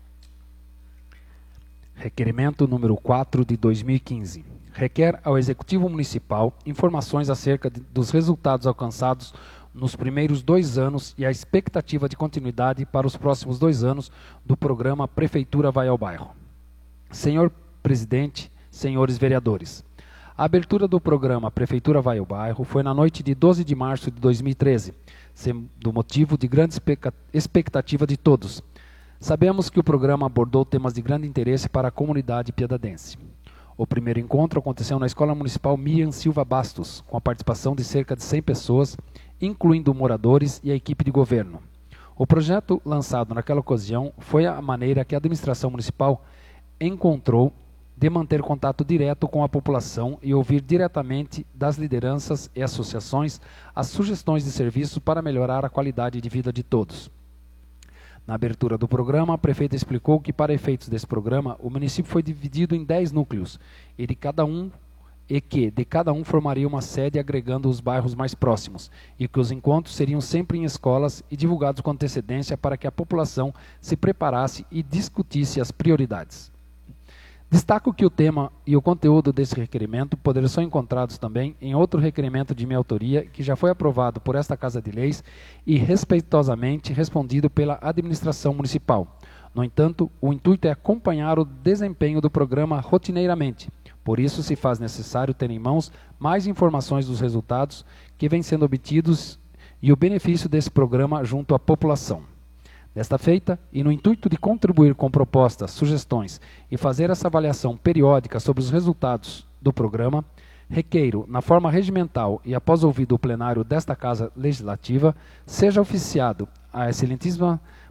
Requerimento número 4 de 2015. Requer ao Executivo Municipal informações acerca dos resultados alcançados nos primeiros 2 anos e a expectativa de continuidade para os próximos 2 anos do programa Prefeitura Vai ao Bairro. Senhor Presidente, senhores vereadores, a abertura do programa Prefeitura Vai ao Bairro foi na noite de 12 de março de 2013, sendo motivo de grande expectativa de todos. Sabemos que o programa abordou temas de grande interesse para a comunidade piedadense. O primeiro encontro aconteceu na Escola Municipal Miriam Silva Bastos, com a participação de cerca de 100 pessoas, incluindo moradores e a equipe de governo. O projeto lançado naquela ocasião foi a maneira que a administração municipal encontrou de manter contato direto com a população e ouvir diretamente das lideranças e associações as sugestões de serviços para melhorar a qualidade de vida de todos. Na abertura do programa, a prefeita explicou que, para efeitos desse programa, o município foi dividido em 10 núcleos e que de cada um formaria uma sede agregando os bairros mais próximos e que os encontros seriam sempre em escolas e divulgados com antecedência para que a população se preparasse e discutisse as prioridades. Destaco que o tema e o conteúdo desse requerimento poderão ser encontrados também em outro requerimento de minha autoria que já foi aprovado por esta Casa de Leis e respeitosamente respondido pela administração municipal. No entanto, o intuito é acompanhar o desempenho do programa rotineiramente. Por isso, se faz necessário ter em mãos mais informações dos resultados que vêm sendo obtidos e o benefício desse programa junto à população. Desta feita, e no intuito de contribuir com propostas, sugestões e fazer essa avaliação periódica sobre os resultados do programa, requeiro, na forma regimental e após ouvido o plenário desta Casa Legislativa, seja oficiado à excelentíssima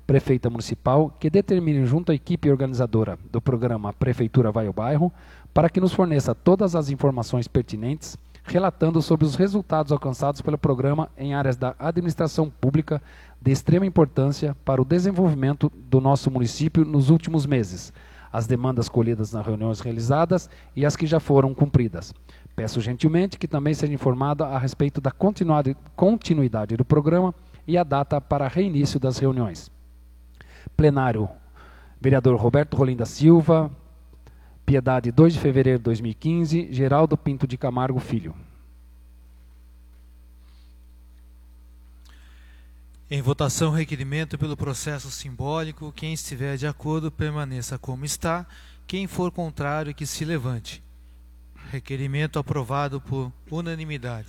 Prefeita Municipal, que determine junto à equipe organizadora do programa Prefeitura Vai ao Bairro, para que nos forneça todas as informações pertinentes, relatando sobre os resultados alcançados pelo programa em áreas da administração pública de extrema importância para o desenvolvimento do nosso município nos últimos meses, as demandas colhidas nas reuniões realizadas e as que já foram cumpridas. Peço gentilmente que também seja informada a respeito da continuidade do programa e a data para reinício das reuniões. Plenário, vereador Roberto Rolim da Silva, Piedade, 2 de fevereiro de 2015, Geraldo Pinto de Camargo Filho. Em votação, requerimento pelo processo simbólico. Quem estiver de acordo, permaneça como está. Quem for contrário, que se levante. Requerimento aprovado por unanimidade.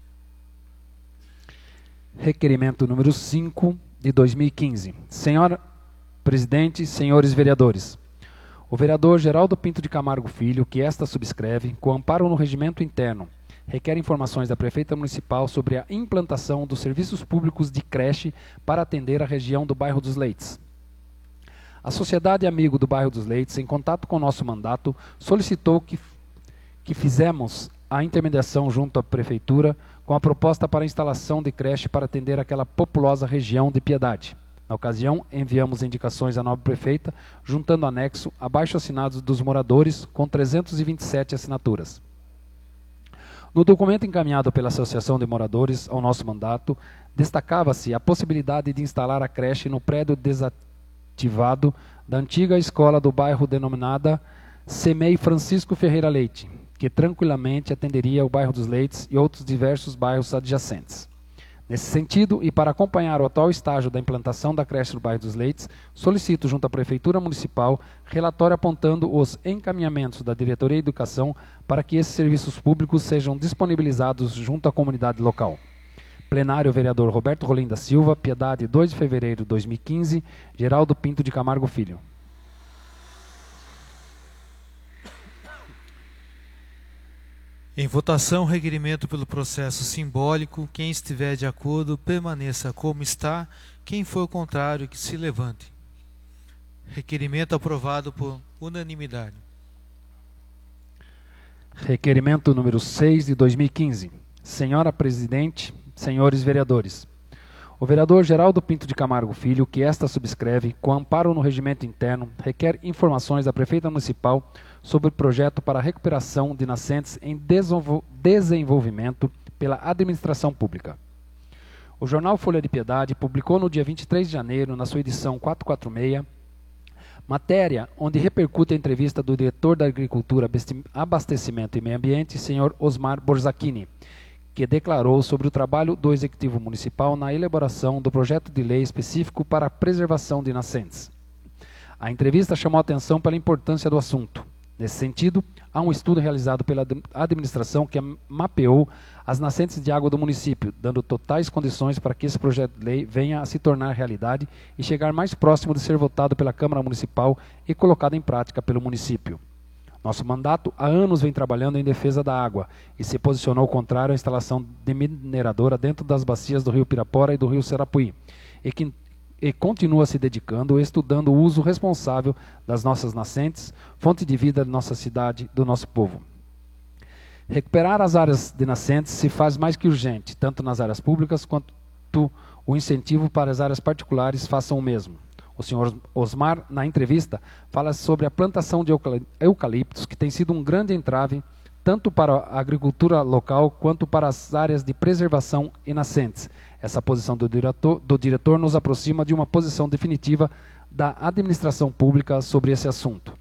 Requerimento número 5 de 2015. Senhora Presidente, senhores vereadores. O vereador Geraldo Pinto de Camargo Filho, que esta subscreve, com amparo no regimento interno, requer informações da Prefeita Municipal sobre a implantação dos serviços públicos de creche para atender a região do Bairro dos Leites. A Sociedade Amigo do Bairro dos Leites, em contato com o nosso mandato, solicitou que fizemos a intermediação junto à Prefeitura com a proposta para a instalação de creche para atender aquela populosa região de Piedade. Na ocasião, enviamos indicações à nova prefeita, juntando anexo abaixo assinados dos moradores, com 327 assinaturas. No documento encaminhado pela Associação de Moradores ao nosso mandato, destacava-se a possibilidade de instalar a creche no prédio desativado da antiga escola do bairro denominada SEMEI Francisco Ferreira Leite, que tranquilamente atenderia o bairro dos Leites e outros diversos bairros adjacentes. Nesse sentido, e para acompanhar o atual estágio da implantação da creche do bairro dos Leites, solicito junto à Prefeitura Municipal relatório apontando os encaminhamentos da Diretoria de Educação para que esses serviços públicos sejam disponibilizados junto à comunidade local. Plenário, vereador Roberto Rolim da Silva, Piedade, 2 de fevereiro de 2015, Geraldo Pinto de Camargo Filho. Em votação, requerimento pelo processo simbólico. Quem estiver de acordo, permaneça como está. Quem for contrário, que se levante. Requerimento aprovado por unanimidade. Requerimento número 6 de 2015. Senhora Presidente, senhores vereadores. O vereador Geraldo Pinto de Camargo Filho, que esta subscreve, com amparo no regimento interno, requer informações da Prefeita Municipal sobre o projeto para a recuperação de nascentes em desenvolvimento pela administração pública. O jornal Folha de Piedade publicou no dia 23 de janeiro, na sua edição 446, matéria onde repercute a entrevista do diretor da Agricultura, Abastecimento e Meio Ambiente, senhor Osmar Borzachini, que declarou sobre o trabalho do Executivo Municipal na elaboração do projeto de lei específico para a preservação de nascentes. A entrevista chamou a atenção pela importância do assunto. Nesse sentido, há um estudo realizado pela administração que mapeou as nascentes de água do município, dando totais condições para que esse projeto de lei venha a se tornar realidade e chegar mais próximo de ser votado pela Câmara Municipal e colocado em prática pelo município. Nosso mandato há anos vem trabalhando em defesa da água e se posicionou contrário à instalação de mineradora dentro das bacias do rio Pirapora e do rio Sarapuí, e continua se dedicando e estudando o uso responsável das nossas nascentes, fonte de vida da nossa cidade, do nosso povo. Recuperar as áreas de nascentes se faz mais que urgente, tanto nas áreas públicas quanto o incentivo para as áreas particulares façam o mesmo. O senhor Osmar, na entrevista, fala sobre a plantação de eucaliptos, que tem sido um grande entrave tanto para a agricultura local quanto para as áreas de preservação e nascentes. Essa posição do diretor nos aproxima de uma posição definitiva da administração pública sobre esse assunto.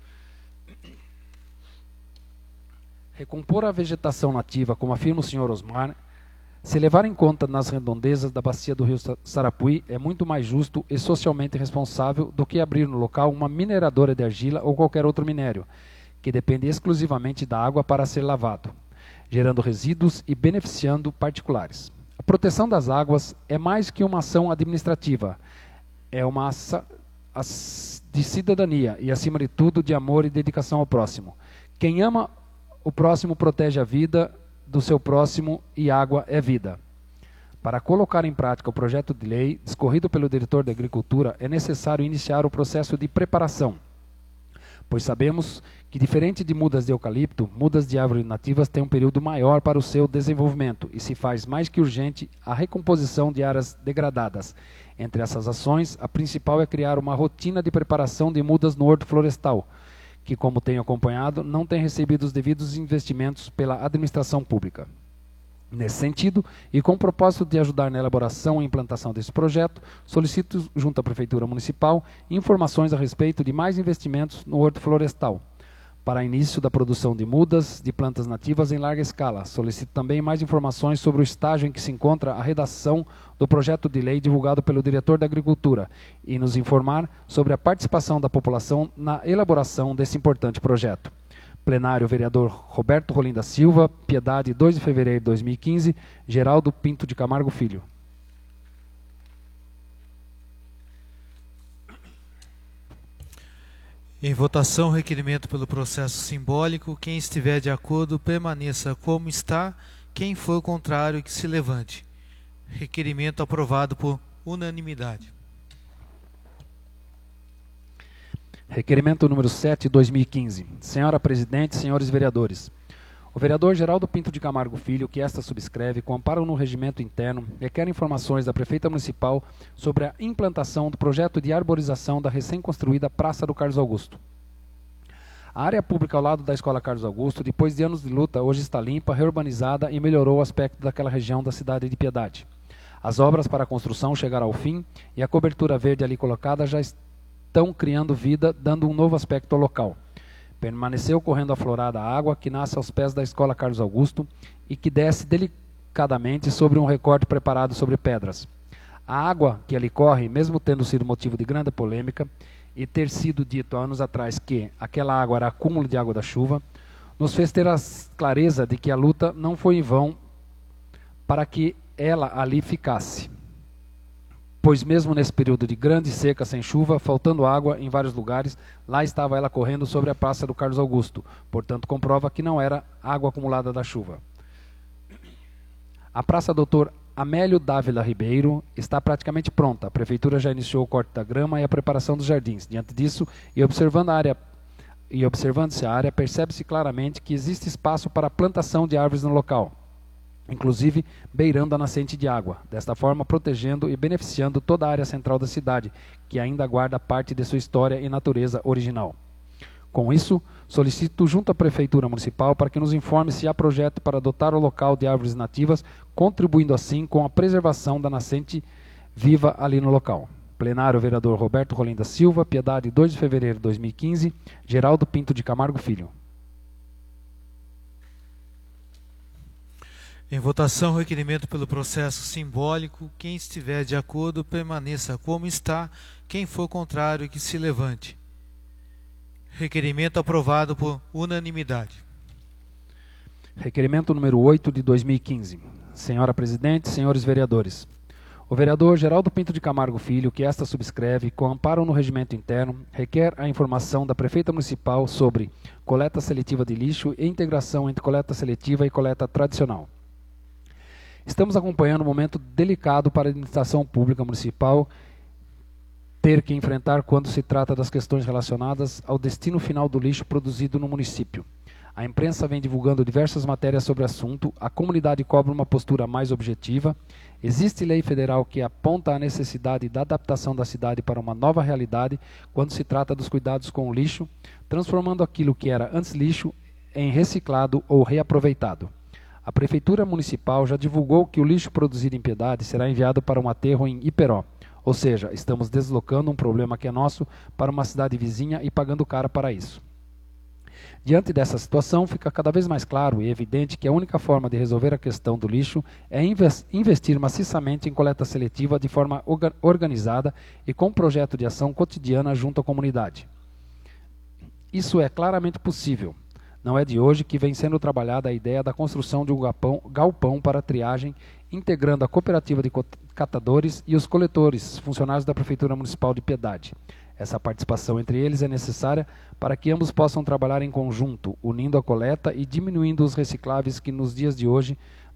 Recompor a vegetação nativa, como afirma o senhor Osmar, se levar em conta nas redondezas da bacia do rio Sarapuí, é muito mais justo e socialmente responsável do que abrir no local uma mineradora de argila ou qualquer outro minério, que depende exclusivamente da água para ser lavado, gerando resíduos e beneficiando particulares. A proteção das águas é mais que uma ação administrativa, é uma ação de cidadania e, acima de tudo, de amor e dedicação ao próximo. Quem ama o próximo protege a vida do seu próximo e água é vida. Para colocar em prática o projeto de lei discorrido pelo diretor da Agricultura, é necessário iniciar o processo de preparação, pois sabemos que, diferente de mudas de eucalipto, mudas de árvores nativas têm um período maior para o seu desenvolvimento e se faz mais que urgente a recomposição de áreas degradadas. Entre essas ações, a principal é criar uma rotina de preparação de mudas no horto florestal, que, como tenho acompanhado, não tem recebido os devidos investimentos pela administração pública. Nesse sentido, e com o propósito de ajudar na elaboração e implantação desse projeto, solicito, junto à Prefeitura Municipal, informações a respeito de mais investimentos no horto florestal, para início da produção de mudas de plantas nativas em larga escala. Solicito também mais informações sobre o estágio em que se encontra a redação do projeto de lei divulgado pelo diretor da Agricultura e nos informar sobre a participação da população na elaboração desse importante projeto. Plenário, vereador Roberto Rolim da Silva, Piedade, 2 de fevereiro de 2015, Geraldo Pinto de Camargo Filho. Em votação, requerimento pelo processo simbólico. Quem estiver de acordo, permaneça como está. Quem for contrário, que se levante. Requerimento aprovado por unanimidade. Requerimento número 7, 2015. Senhora Presidente, senhores vereadores. O vereador Geraldo Pinto de Camargo Filho, que esta subscreve, com amparo no regimento interno, requer informações da Prefeita Municipal sobre a implantação do projeto de arborização da recém-construída Praça do Carlos Augusto. A área pública ao lado da Escola Carlos Augusto, depois de anos de luta, hoje está limpa, reurbanizada e melhorou o aspecto daquela região da cidade de Piedade. As obras para a construção chegaram ao fim e a cobertura verde ali colocada já estão criando vida, dando um novo aspecto ao local. Permaneceu correndo aflorada a água que nasce aos pés da Escola Carlos Augusto e que desce delicadamente sobre um recorte preparado sobre pedras. A água que ali corre, mesmo tendo sido motivo de grande polêmica e ter sido dito há anos atrás que aquela água era acúmulo de água da chuva, nos fez ter a clareza de que a luta não foi em vão para que ela ali ficasse. Pois mesmo nesse período de grande seca sem chuva, faltando água em vários lugares, lá estava ela correndo sobre a Praça do Carlos Augusto, portanto comprova que não era água acumulada da chuva. A Praça Doutor Amélio Dávila Ribeiro está praticamente pronta. A Prefeitura já iniciou o corte da grama e a preparação dos jardins. Diante disso, e observando-se a área, percebe-se claramente que existe espaço para a plantação de árvores no local, inclusive beirando a nascente de água, desta forma protegendo e beneficiando toda a área central da cidade, que ainda guarda parte de sua história e natureza original. Com isso, solicito junto à Prefeitura Municipal para que nos informe se há projeto para dotar o local de árvores nativas, contribuindo assim com a preservação da nascente viva ali no local. Plenário, vereador Roberto Rolim da Silva, Piedade, 2 de fevereiro de 2015, Geraldo Pinto de Camargo Filho. Em votação, requerimento pelo processo simbólico. Quem estiver de acordo, permaneça como está. Quem for contrário, que se levante. Requerimento aprovado por unanimidade. Requerimento número 8 de 2015. Senhora Presidente, senhores vereadores. O vereador Geraldo Pinto de Camargo Filho, que esta subscreve, com amparo no regimento interno, requer a informação da Prefeita Municipal sobre coleta seletiva de lixo e integração entre coleta seletiva e coleta tradicional. Estamos acompanhando um momento delicado para a administração pública municipal ter que enfrentar quando se trata das questões relacionadas ao destino final do lixo produzido no município. A imprensa vem divulgando diversas matérias sobre o assunto, a comunidade cobra uma postura mais objetiva, existe lei federal que aponta a necessidade da adaptação da cidade para uma nova realidade quando se trata dos cuidados com o lixo, transformando aquilo que era antes lixo em reciclado ou reaproveitado. A Prefeitura Municipal já divulgou que o lixo produzido em Piedade será enviado para um aterro em Iperó, ou seja, estamos deslocando um problema que é nosso para uma cidade vizinha e pagando caro para isso. Diante dessa situação, fica cada vez mais claro e evidente que a única forma de resolver a questão do lixo é investir maciçamente em coleta seletiva de forma organizada e com um projeto de ação cotidiana junto à comunidade. Isso é claramente possível. Não é de hoje que vem sendo trabalhada a ideia da construção de um galpão para triagem, integrando a cooperativa de catadores e os coletores, funcionários da Prefeitura Municipal de Piedade. Essa participação entre eles é necessária para que ambos possam trabalhar em conjunto, unindo a coleta e diminuindo os recicláveis que nos dias de hoje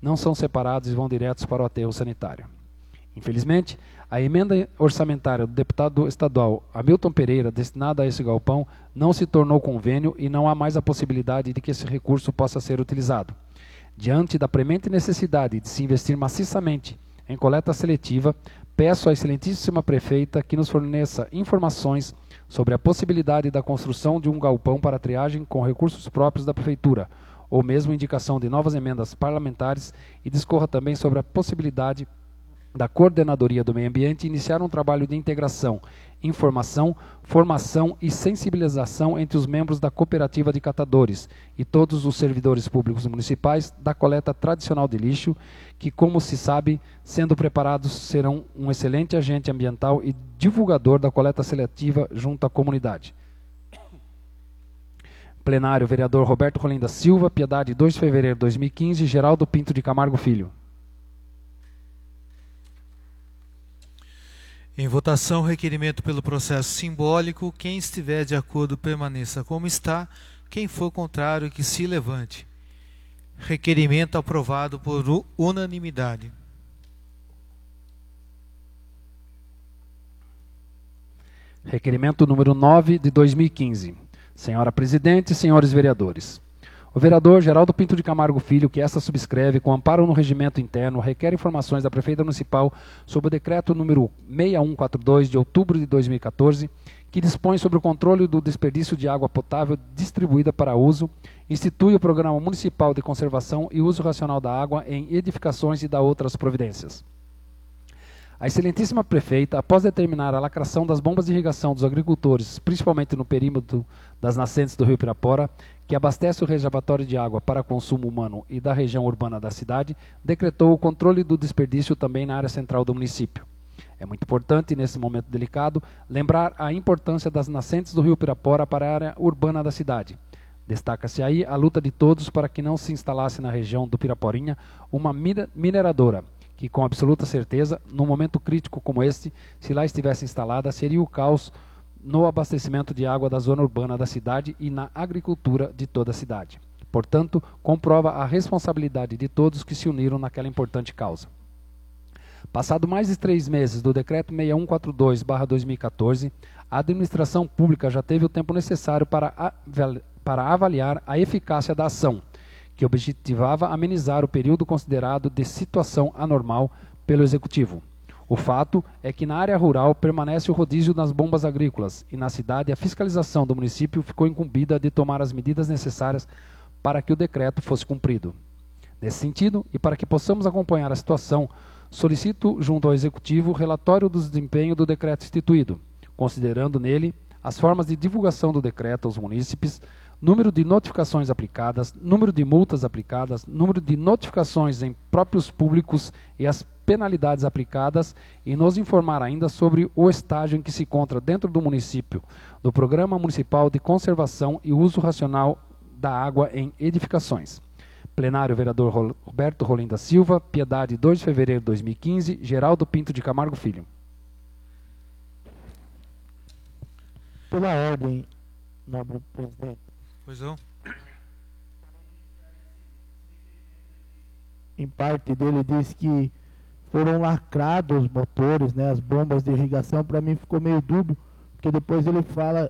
não são separados e vão diretos para o aterro sanitário. Infelizmente, a emenda orçamentária do deputado estadual Hamilton Pereira, destinada a esse galpão, não se tornou convênio e não há mais a possibilidade de que esse recurso possa ser utilizado. Diante da premente necessidade de se investir maciçamente em coleta seletiva, peço à excelentíssima prefeita que nos forneça informações sobre a possibilidade da construção de um galpão para triagem com recursos próprios da prefeitura, ou mesmo indicação de novas emendas parlamentares, e discorra também sobre a possibilidade da Coordenadoria do Meio Ambiente iniciar um trabalho de integração, informação, formação e sensibilização entre os membros da cooperativa de catadores e todos os servidores públicos municipais da coleta tradicional de lixo, que, como se sabe, sendo preparados, serão um excelente agente ambiental e divulgador da coleta seletiva junto à comunidade. Plenário, vereador Roberto Rolim da Silva, Piedade, 2 de fevereiro de 2015, Geraldo Pinto de Camargo Filho. Em votação, requerimento pelo processo simbólico. Quem estiver de acordo, permaneça como está. Quem for contrário, que se levante. Requerimento aprovado por unanimidade. Requerimento número 9 de 2015. Senhora Presidente, senhores vereadores. O vereador Geraldo Pinto de Camargo Filho, que esta subscreve, com amparo no regimento interno, requer informações da Prefeita Municipal sobre o decreto número 6142 de outubro de 2014, que dispõe sobre o controle do desperdício de água potável distribuída para uso, institui o Programa Municipal de Conservação e Uso Racional da Água em edificações e dá outras providências. A excelentíssima prefeita, após determinar a lacração das bombas de irrigação dos agricultores, principalmente no perímetro das nascentes do rio Pirapora, que abastece o reservatório de água para consumo humano e da região urbana da cidade, decretou o controle do desperdício também na área central do município. É muito importante, nesse momento delicado, lembrar a importância das nascentes do rio Pirapora para a área urbana da cidade. Destaca-se aí a luta de todos para que não se instalasse na região do Piraporinha uma mineradora, que com absoluta certeza, num momento crítico como este, se lá estivesse instalada, seria o caos no abastecimento de água da zona urbana da cidade e na agricultura de toda a cidade. Portanto, comprova a responsabilidade de todos que se uniram naquela importante causa. Passado mais de 3 meses do Decreto 6142/2014, a administração pública já teve o tempo necessário para avaliar a eficácia da ação, que objetivava amenizar o período considerado de situação anormal pelo Executivo. O fato é que na área rural permanece o rodízio nas bombas agrícolas e na cidade a fiscalização do município ficou incumbida de tomar as medidas necessárias para que o decreto fosse cumprido. Nesse sentido, e para que possamos acompanhar a situação, solicito junto ao Executivo relatório do desempenho do decreto instituído, considerando nele as formas de divulgação do decreto aos munícipes, número de notificações aplicadas, número de multas aplicadas, número de notificações em próprios públicos e as penalidades aplicadas, e nos informar ainda sobre o estágio em que se encontra dentro do município do Programa Municipal de Conservação e Uso Racional da Água em Edificações. Plenário, vereador Roberto Rolim da Silva, Piedade, 2 de fevereiro de 2015, Geraldo Pinto de Camargo Filho. Pela ordem, nobre presidente. Pois não. Em parte dele diz que foram lacrados os motores, né, as bombas de irrigação. Para mim ficou meio dúbio, porque depois ele fala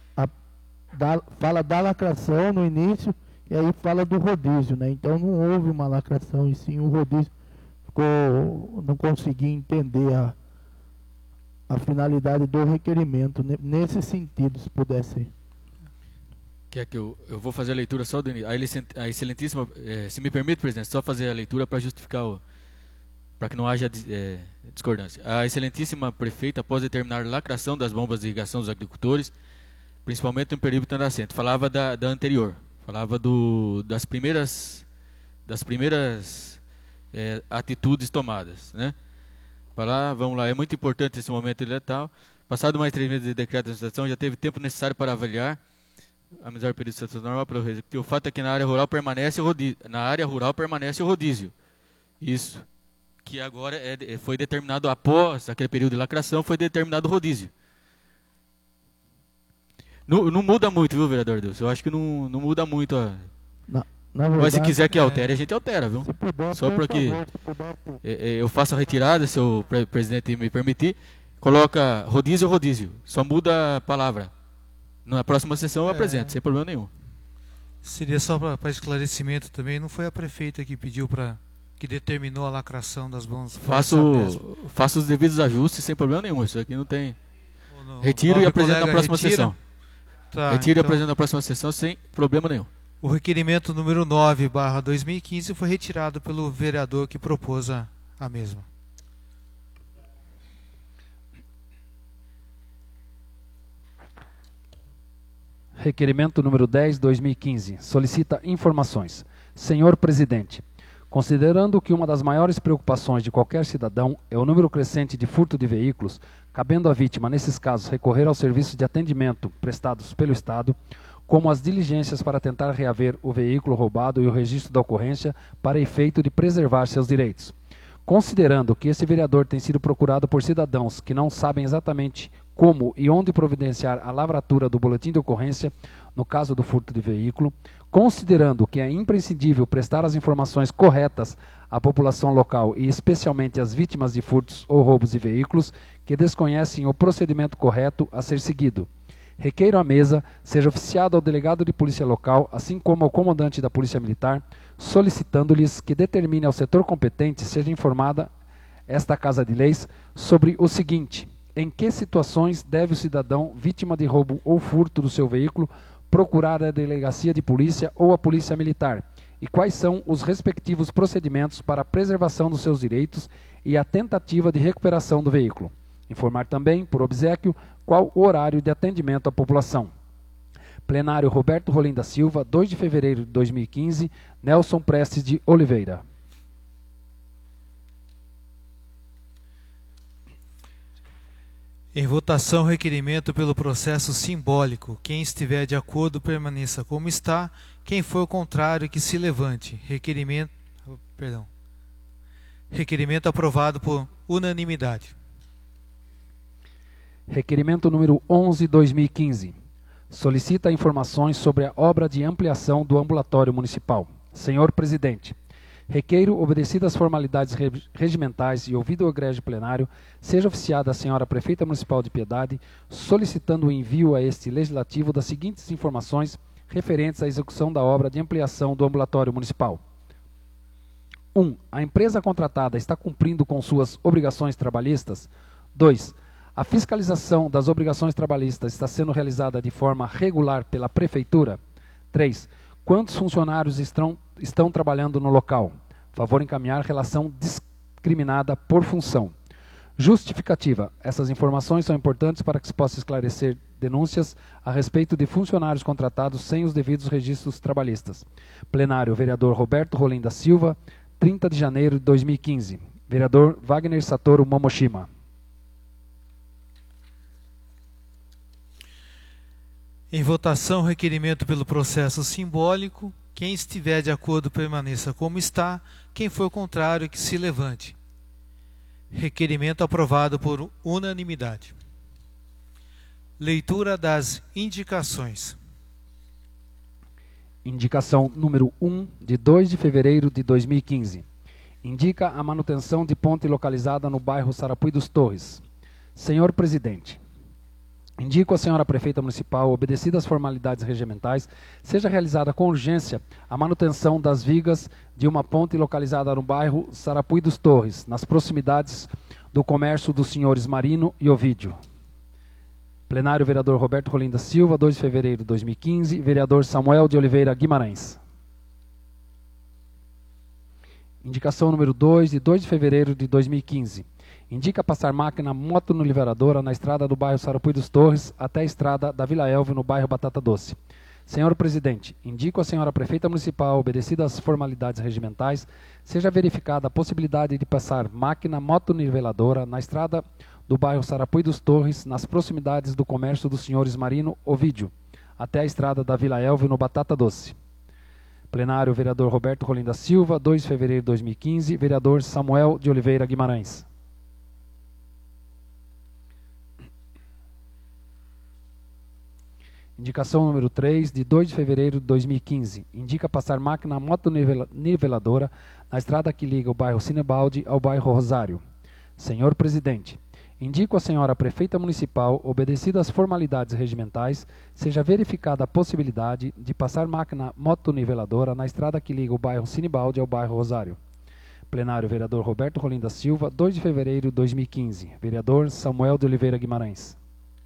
da lacração no início e aí fala do rodízio, né? Então não houve uma lacração e sim um rodízio. Não consegui entender a finalidade do requerimento nesse sentido, se pudesse. Quer que eu vou fazer a leitura só do início. A excelentíssima, se me permite, presidente, só fazer a leitura para justificar, para que não haja discordância. A excelentíssima prefeita, após determinar a lacração das bombas de irrigação dos agricultores, principalmente no perímetro nascente, falava da anterior, falava das primeiras atitudes tomadas, né? Vamos lá, é muito importante esse momento letal. Passado mais 3 meses de decreto de administração, já teve tempo necessário para avaliar amenizar o período de situação normal para o Executivo. O fato é que na área rural permanece o rodízio. Isso. Que agora foi determinado após aquele período de lacração, foi determinado o rodízio. Não muda muito, viu, vereador Deus? Eu acho que não muda muito. Na verdade, Mas se quiser que altere, a gente altera, viu? se puder, Só por porque favor, se puder, eu faço a retirada, se o presidente me permitir, coloca rodízio, rodízio. Só muda a palavra. Na próxima sessão eu apresento, sem problema nenhum. Seria só para esclarecimento também, não foi a prefeita que pediu que determinou a lacração das bombas? Faço os devidos ajustes sem problema nenhum. Isso aqui não tem. Não, Retiro e apresento na próxima sessão. Tá, Retiro e então, apresento na próxima sessão sem problema nenhum. o requerimento número 9/2015 foi retirado pelo vereador que propôs a mesma. Requerimento número 10/2015. Solicita informações. Senhor Presidente, considerando que uma das maiores preocupações de qualquer cidadão é o número crescente de furto de veículos, cabendo à vítima, nesses casos, recorrer aos serviços de atendimento prestados pelo Estado, como as diligências para tentar reaver o veículo roubado e o registro da ocorrência para efeito de preservar seus direitos. Considerando que esse vereador tem sido procurado por cidadãos que não sabem exatamente como e onde providenciar a lavratura do boletim de ocorrência no caso do furto de veículo, considerando que é imprescindível prestar as informações corretas à população local e especialmente às vítimas de furtos ou roubos de veículos que desconhecem o procedimento correto a ser seguido, requeiro à mesa seja oficiado ao delegado de polícia local, assim como ao comandante da Polícia Militar, solicitando-lhes que determine ao setor competente seja informada esta Casa de Leis sobre o seguinte: em que situações deve o cidadão vítima de roubo ou furto do seu veículo procurar a delegacia de polícia ou a Polícia Militar, e quais são os respectivos procedimentos para a preservação dos seus direitos e a tentativa de recuperação do veículo. Informar também, por obséquio, qual o horário de atendimento à população. Plenário Roberto Rolim da Silva, 2 de fevereiro de 2015, Nelson Prestes de Oliveira. Em votação, requerimento pelo processo simbólico. Quem estiver de acordo, permaneça como está. Quem for o contrário, que se levante. Requerimento aprovado por unanimidade. Requerimento número 11/2015. Solicita informações sobre a obra de ampliação do ambulatório municipal. Senhor Presidente, requeiro, obedecidas as formalidades regimentais e ouvido o egrégio plenário, seja oficiada a senhora Prefeita Municipal de Piedade, solicitando o envio a este Legislativo das seguintes informações referentes à execução da obra de ampliação do ambulatório municipal. 1. A empresa contratada está cumprindo com suas obrigações trabalhistas? 2. A fiscalização das obrigações trabalhistas está sendo realizada de forma regular pela Prefeitura? 3. Quantos funcionários estão trabalhando no local? Favor encaminhar relação discriminada por função. Justificativa. Essas informações são importantes para que se possa esclarecer denúncias a respeito de funcionários contratados sem os devidos registros trabalhistas. Plenário, vereador Roberto Rolim da Silva, 30 de janeiro de 2015. Vereador Wagner Satoru Momoshima. Em votação, requerimento pelo processo simbólico. Quem estiver de acordo, permaneça como está. Quem for contrário, que se levante. Requerimento aprovado por unanimidade. Leitura das indicações. Indicação número 1, de 2 de fevereiro de 2015. Indica a manutenção de ponte localizada no bairro Sarapuí dos Torres. Senhor Presidente, indico à senhora Prefeita Municipal, obedecidas as formalidades regimentais, seja realizada com urgência a manutenção das vigas de uma ponte localizada no bairro Sarapuí dos Torres, nas proximidades do comércio dos senhores Marino e Ovídio. Plenário, vereador Roberto Rolim da Silva, 2 de fevereiro de 2015, vereador Samuel de Oliveira Guimarães. Indicação número 2, de 2 de fevereiro de 2015. Indica passar máquina motoniveladoras na estrada do bairro Sarapuí dos Torres até a estrada da Vila Elvio, no bairro Batata Doce. Senhor Presidente, indico à senhora Prefeita Municipal, obedecidas as formalidades regimentais, seja verificada a possibilidade de passar máquina motoniveladora na estrada do bairro Sarapuí dos Torres, nas proximidades do comércio dos senhores Marino Ovídio, até a estrada da Vila Elvio, no Batata Doce. Plenário, vereador Roberto Rolim da Silva, 2 de fevereiro de 2015, vereador Samuel de Oliveira Guimarães. Indicação número 3, de 2 de fevereiro de 2015. Indica passar máquina motoniveladora na estrada que liga o bairro Cinebaldi ao bairro Rosário. Senhor Presidente, indico à senhora Prefeita Municipal, obedecido às formalidades regimentais, seja verificada a possibilidade de passar máquina motoniveladora na estrada que liga o bairro Cinebaldi ao bairro Rosário. Plenário, vereador Roberto Rolim da Silva, 2 de fevereiro de 2015. Vereador Samuel de Oliveira Guimarães.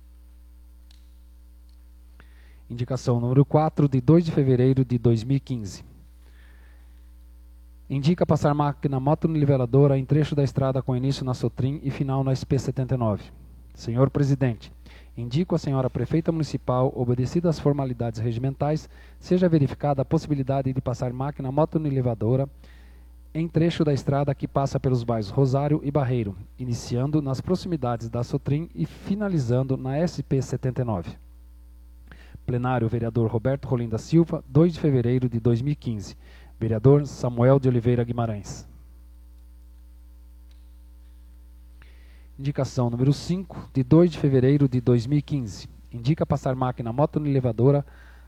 Indicação número 4, de 2 de fevereiro de 2015. Indica passar máquina motoniveladora em trecho da estrada com início na Sotrim e final na SP-79. Senhor Presidente, indico à senhora Prefeita Municipal, obedecidas às formalidades regimentais, seja verificada a possibilidade de passar máquina motoniveladora em trecho da estrada que passa pelos bairros Rosário e Barreiro, iniciando nas proximidades da Sotrim e finalizando na SP-79. Plenário, vereador Roberto Rolim da Silva, 2 de fevereiro de 2015. Vereador Samuel de Oliveira Guimarães. Indicação número 5, de 2 de fevereiro de 2015. Indica passar máquina motoniveladora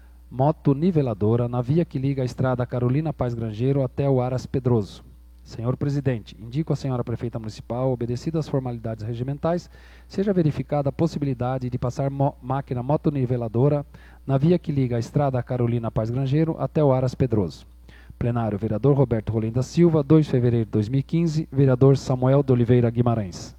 na via que liga a estrada Carolina Paz Grangeiro até o Aras Pedroso. Senhor Presidente, indico à senhora Prefeita Municipal, obedecidas às formalidades regimentais, seja verificada a possibilidade de passar máquina motoniveladora na via que liga a estrada Carolina Paz Grangeiro até o Aras Pedroso. Plenário, vereador Roberto Rolim da Silva, 2 de fevereiro de 2015, vereador Samuel de Oliveira Guimarães.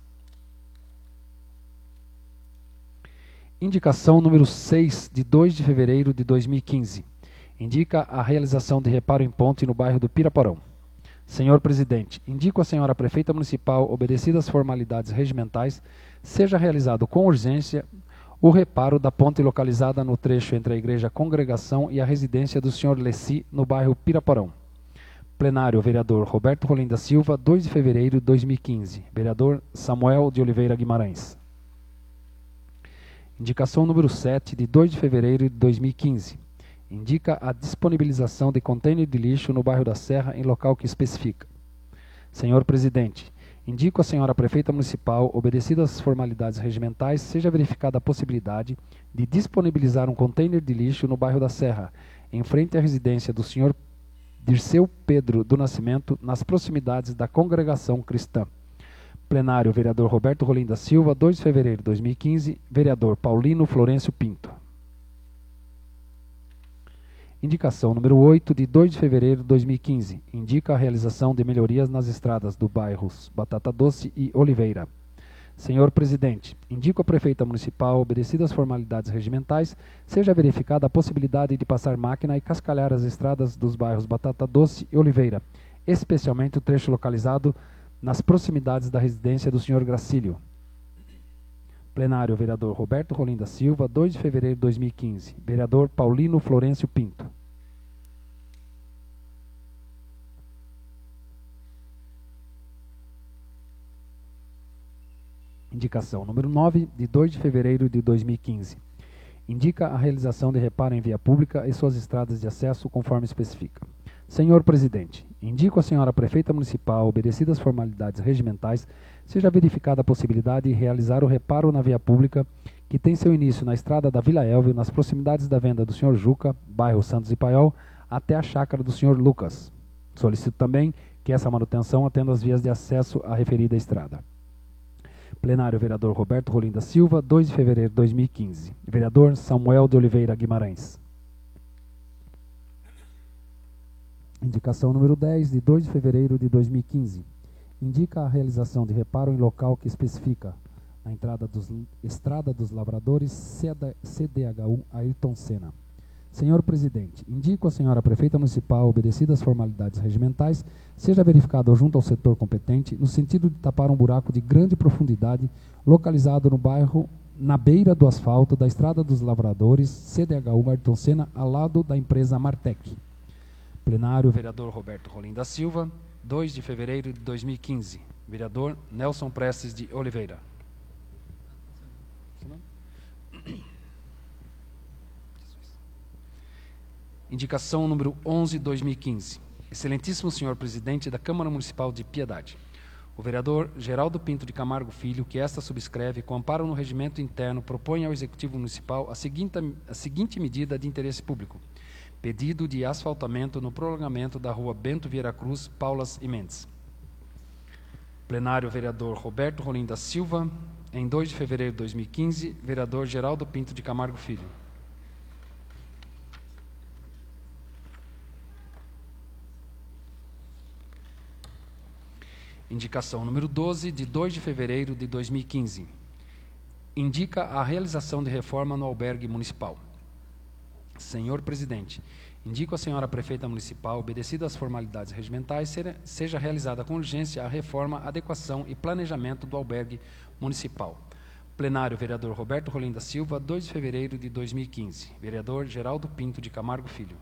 Indicação número 6, de 2 de fevereiro de 2015. Indica a realização de reparo em ponte no bairro do Piraporão. Senhor Presidente, indico à senhora Prefeita Municipal, obedecidas às formalidades regimentais, seja realizado com urgência o reparo da ponte localizada no trecho entre a Igreja Congregação e a residência do senhor Leci, no bairro Piraporão. Plenário, vereador Roberto Rolim da Silva, 2 de fevereiro de 2015. Vereador Samuel de Oliveira Guimarães. Indicação número 7, de 2 de fevereiro de 2015. Indica a disponibilização de contêiner de lixo no bairro da Serra em local que especifica. Senhor Presidente, indico à senhora Prefeita Municipal, obedecidas às formalidades regimentais, seja verificada a possibilidade de disponibilizar um contêiner de lixo no bairro da Serra, em frente à residência do senhor Dirceu Pedro do Nascimento, nas proximidades da Congregação Cristã. Plenário, vereador Roberto Rolim da Silva, 2 de fevereiro de 2015, vereador Paulino Florencio Pinto. Indicação número 8, de 2 de fevereiro de 2015. Indica a realização de melhorias nas estradas do bairros Batata Doce e Oliveira. Senhor Presidente, indico à Prefeita Municipal, obedecidas às formalidades regimentais, seja verificada a possibilidade de passar máquina e cascalhar as estradas dos bairros Batata Doce e Oliveira, especialmente o trecho localizado nas proximidades da residência do senhor Gracílio. Plenário, vereador Roberto Rolim da Silva, 2 de fevereiro de 2015. Vereador Paulino Florencio Pinto. Indicação número 9, de 2 de fevereiro de 2015. Indica a realização de reparo em via pública e suas estradas de acesso conforme especifica. Senhor Presidente, indico à senhora Prefeita Municipal, obedecidas às formalidades regimentais, seja verificada a possibilidade de realizar o reparo na via pública que tem seu início na estrada da Vila Elvio, nas proximidades da venda do senhor Juca, bairro Santos e Paiol, até a chácara do senhor Lucas. Solicito também que essa manutenção atenda as vias de acesso à referida estrada. Plenário, vereador Roberto Rolim da Silva, 2 de fevereiro de 2015. Vereador Samuel de Oliveira Guimarães. Indicação número 10, de 2 de fevereiro de 2015. Indica a realização de reparo em local que especifica na Estrada dos Lavradores, CDHU Ayrton Senna. Senhor Presidente, indico à senhora Prefeita Municipal, obedecidas às formalidades regimentais, seja verificado junto ao setor competente, no sentido de tapar um buraco de grande profundidade localizado no bairro, na beira do asfalto da Estrada dos Lavradores, CDHU Ayrton Senna, ao lado da empresa Martec. Plenário, vereador Roberto Rolim da Silva, 2 de fevereiro de 2015. Vereador Nelson Prestes de Oliveira. Indicação número 11, 2015. Excelentíssimo senhor presidente da Câmara Municipal de Piedade. O vereador Geraldo Pinto de Camargo Filho, que esta subscreve, com amparo no regimento interno, propõe ao Executivo Municipal a seguinte medida de interesse público. Pedido de asfaltamento no prolongamento da rua Bento Vieira Cruz, Paulas e Mendes. Plenário, vereador Roberto Rolim da Silva. Em 2 de fevereiro de 2015, vereador Geraldo Pinto de Camargo Filho. Indicação número 12, de 2 de fevereiro de 2015. Indica a realização de reforma no albergue municipal. Senhor Presidente, indico à senhora prefeita municipal, obedecidas as formalidades regimentais, seja realizada com urgência a reforma, adequação e planejamento do albergue municipal. Plenário, vereador Roberto Rolim da Silva, 2 de fevereiro de 2015. Vereador Geraldo Pinto de Camargo Filho.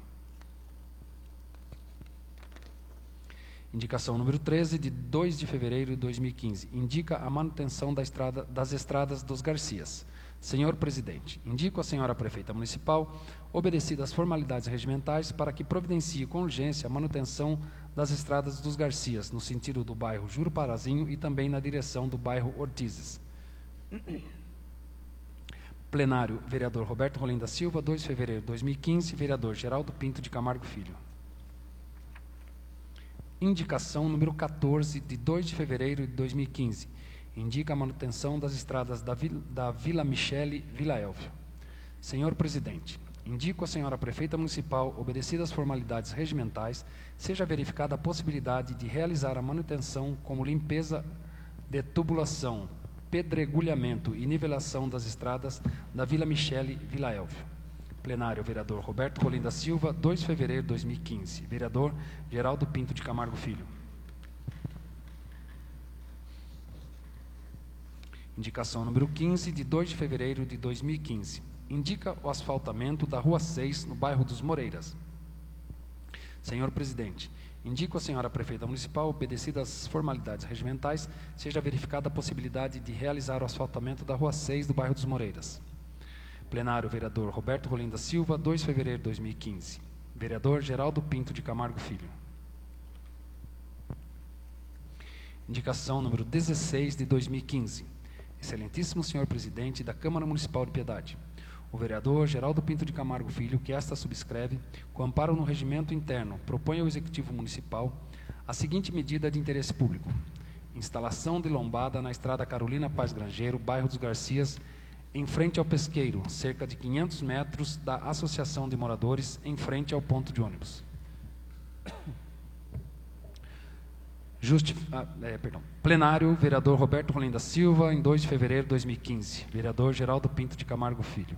Indicação número 13, de 2 de fevereiro de 2015. Indica a manutenção das estradas dos Garcias. Senhor Presidente, indico à senhora prefeita municipal, obedecidas as formalidades regimentais, para que providencie com urgência a manutenção das estradas dos Garcias, no sentido do bairro Juruparazinho e também na direção do bairro Ortizes. Plenário, vereador Roberto Rolim da Silva, 2 de fevereiro de 2015. Vereador Geraldo Pinto de Camargo Filho. Indicação número 14, de 2 de fevereiro de 2015. Indica a manutenção das estradas da Vila Michele, Vila Elvio. Senhor Presidente, indico à senhora prefeita municipal, obedecidas as formalidades regimentais, seja verificada a possibilidade de realizar a manutenção como limpeza de tubulação, pedregulhamento e nivelação das estradas da Vila Michele, Vila Elvio. Plenário, vereador Roberto Rolim da Silva, 2 de fevereiro de 2015. Vereador Geraldo Pinto de Camargo Filho. Indicação número 15, de 2 de fevereiro de 2015. Indica o asfaltamento da Rua 6, no bairro dos Moreiras. Senhor Presidente, indico à senhora prefeita municipal, obedecidas as formalidades regimentais, seja verificada a possibilidade de realizar o asfaltamento da Rua 6 do bairro dos Moreiras. Plenário, vereador Roberto Rolim da Silva, 2 de fevereiro de 2015. Vereador Geraldo Pinto de Camargo Filho. Indicação número 16 de 2015. Excelentíssimo senhor presidente da Câmara Municipal de Piedade, o vereador Geraldo Pinto de Camargo Filho, que esta subscreve, com amparo no regimento interno, propõe ao Executivo Municipal a seguinte medida de interesse público. Instalação de lombada na estrada Carolina Paz Grangeiro, bairro dos Garcias, em frente ao pesqueiro, cerca de 500 metros da Associação de Moradores, em frente ao ponto de ônibus. Plenário, vereador Roberto Rolim da Silva, em 2 de fevereiro de 2015. Vereador Geraldo Pinto de Camargo Filho.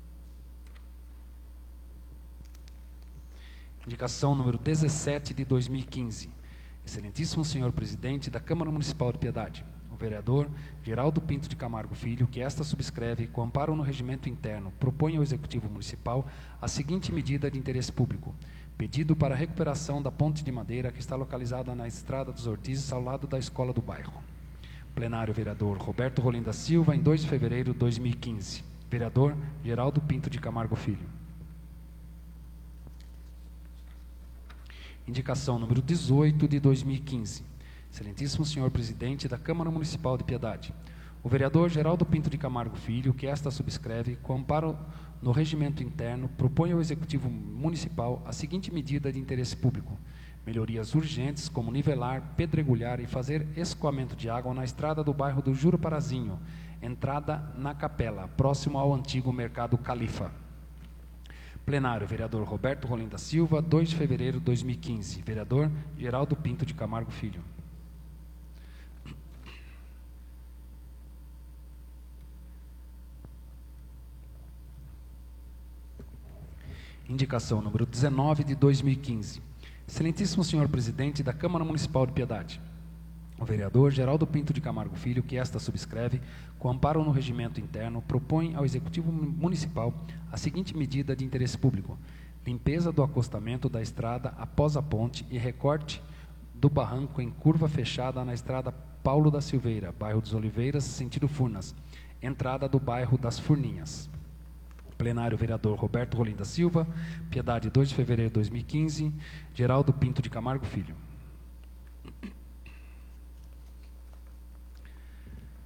Indicação número 17 de 2015. Excelentíssimo senhor presidente da Câmara Municipal de Piedade, o vereador Geraldo Pinto de Camargo Filho, que esta subscreve, com amparo no regimento interno, propõe ao Executivo Municipal a seguinte medida de interesse público. Pedido para a recuperação da ponte de madeira que está localizada na Estrada dos Ortizes, ao lado da escola do bairro. Plenário, vereador Roberto Rolim da Silva, em 2 de fevereiro de 2015. Vereador Geraldo Pinto de Camargo Filho. Indicação número 18 de 2015. Excelentíssimo senhor presidente da Câmara Municipal de Piedade, o vereador Geraldo Pinto de Camargo Filho, que esta subscreve, com amparo no regimento interno, propõe ao Executivo Municipal a seguinte medida de interesse público. Melhorias urgentes, como nivelar, pedregulhar e fazer escoamento de água na estrada do bairro do Juruparazinho, entrada na Capela, próximo ao antigo Mercado Califa. Plenário, vereador Roberto Rolim da Silva, 2 de fevereiro de 2015. Vereador Geraldo Pinto de Camargo Filho. Indicação número 19 de 2015. Excelentíssimo senhor presidente da Câmara Municipal de Piedade, o vereador Geraldo Pinto de Camargo Filho, que esta subscreve, com amparo no regimento interno, propõe ao Executivo Municipal a seguinte medida de interesse público. Limpeza do acostamento da estrada após a ponte e recorte do barranco em curva fechada na estrada Paulo da Silveira, bairro dos Oliveiras, sentido Furnas, entrada do bairro das Furninhas. Plenário, vereador Roberto Rolim da Silva, Piedade, 2 de fevereiro de 2015, Geraldo Pinto de Camargo Filho.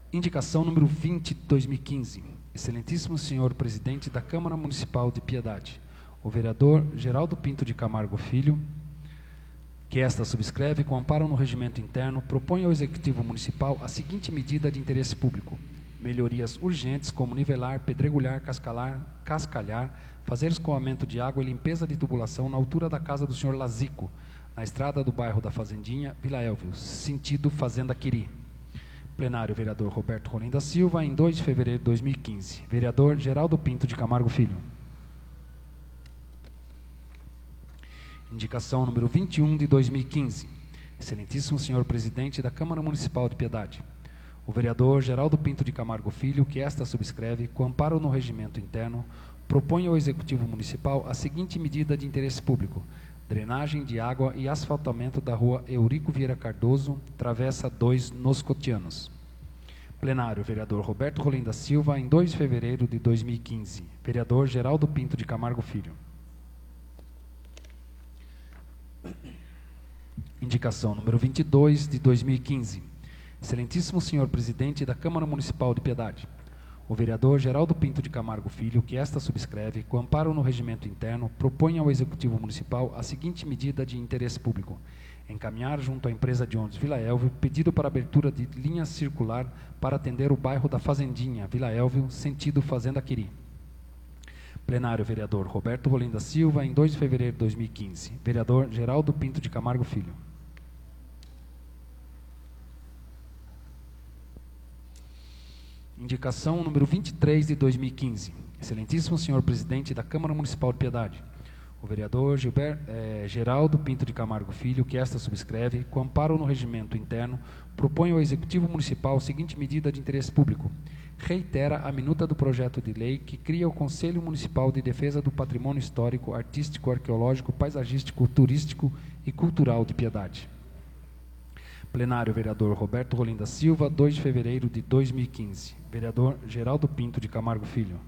Indicação número 20 de 2015. Excelentíssimo senhor presidente da Câmara Municipal de Piedade, o vereador Geraldo Pinto de Camargo Filho, que esta subscreve, com amparo no regimento interno, propõe ao Executivo Municipal a seguinte medida de interesse público: melhorias urgentes como nivelar, pedregulhar, cascalhar, fazer escoamento de água e limpeza de tubulação na altura da casa do senhor Lazico, na estrada do bairro da Fazendinha, Vila Elvio, sentido Fazenda Quiri. Plenário, vereador Roberto Rolim da Silva, em 2 de fevereiro de 2015. Vereador Geraldo Pinto de Camargo Filho. Indicação número 21 de 2015. Excelentíssimo senhor presidente da Câmara Municipal de Piedade, o vereador Geraldo Pinto de Camargo Filho, que esta subscreve, com amparo no regimento interno, propõe ao Executivo Municipal a seguinte medida de interesse público: drenagem de água e asfaltamento da rua Eurico Vieira Cardoso, travessa 2, nos Cotianos. Plenário, vereador Roberto Rolim da Silva, em 2 de fevereiro de 2015. Vereador Geraldo Pinto de Camargo Filho. Indicação número 22 de 2015. Excelentíssimo senhor presidente da Câmara Municipal de Piedade, o vereador Geraldo Pinto de Camargo Filho, que esta subscreve, com amparo no regimento interno, propõe ao Executivo Municipal a seguinte medida de interesse público: encaminhar junto à empresa de ônibus Vila Elvio pedido para abertura de linha circular para atender o bairro da Fazendinha, Vila Elvio, sentido Fazenda Quiri. Plenário, vereador Roberto Rolim da Silva, em 2 de fevereiro de 2015. Vereador Geraldo Pinto de Camargo Filho. Indicação número 23 de 2015. Excelentíssimo senhor presidente da Câmara Municipal de Piedade, o vereador Geraldo Pinto de Camargo Filho, que esta subscreve, com amparo no regimento interno, propõe ao Executivo Municipal a seguinte medida de interesse público: reitera a minuta do projeto de lei que cria o Conselho Municipal de Defesa do Patrimônio Histórico, Artístico, Arqueológico, Paisagístico, Turístico e Cultural de Piedade. Plenário, vereador Roberto Rolim da Silva, 2 de fevereiro de 2015. Vereador Geraldo Pinto de Camargo Filho.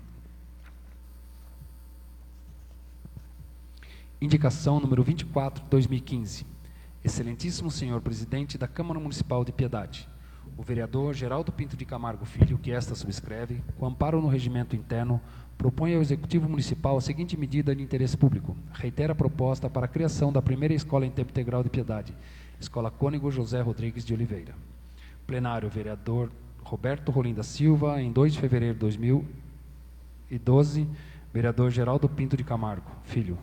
Indicação número 24 de 2015. Excelentíssimo senhor presidente da Câmara Municipal de Piedade, o vereador Geraldo Pinto de Camargo Filho, que esta subscreve, com amparo no regimento interno, propõe ao Executivo Municipal a seguinte medida de interesse público: reitera a proposta para a criação da primeira escola em tempo integral de Piedade, Escola Cônigo José Rodrigues de Oliveira. Plenário, vereador Roberto Rolim da Silva, em 2 de fevereiro de 2012. Vereador Geraldo Pinto de Camargo Filho.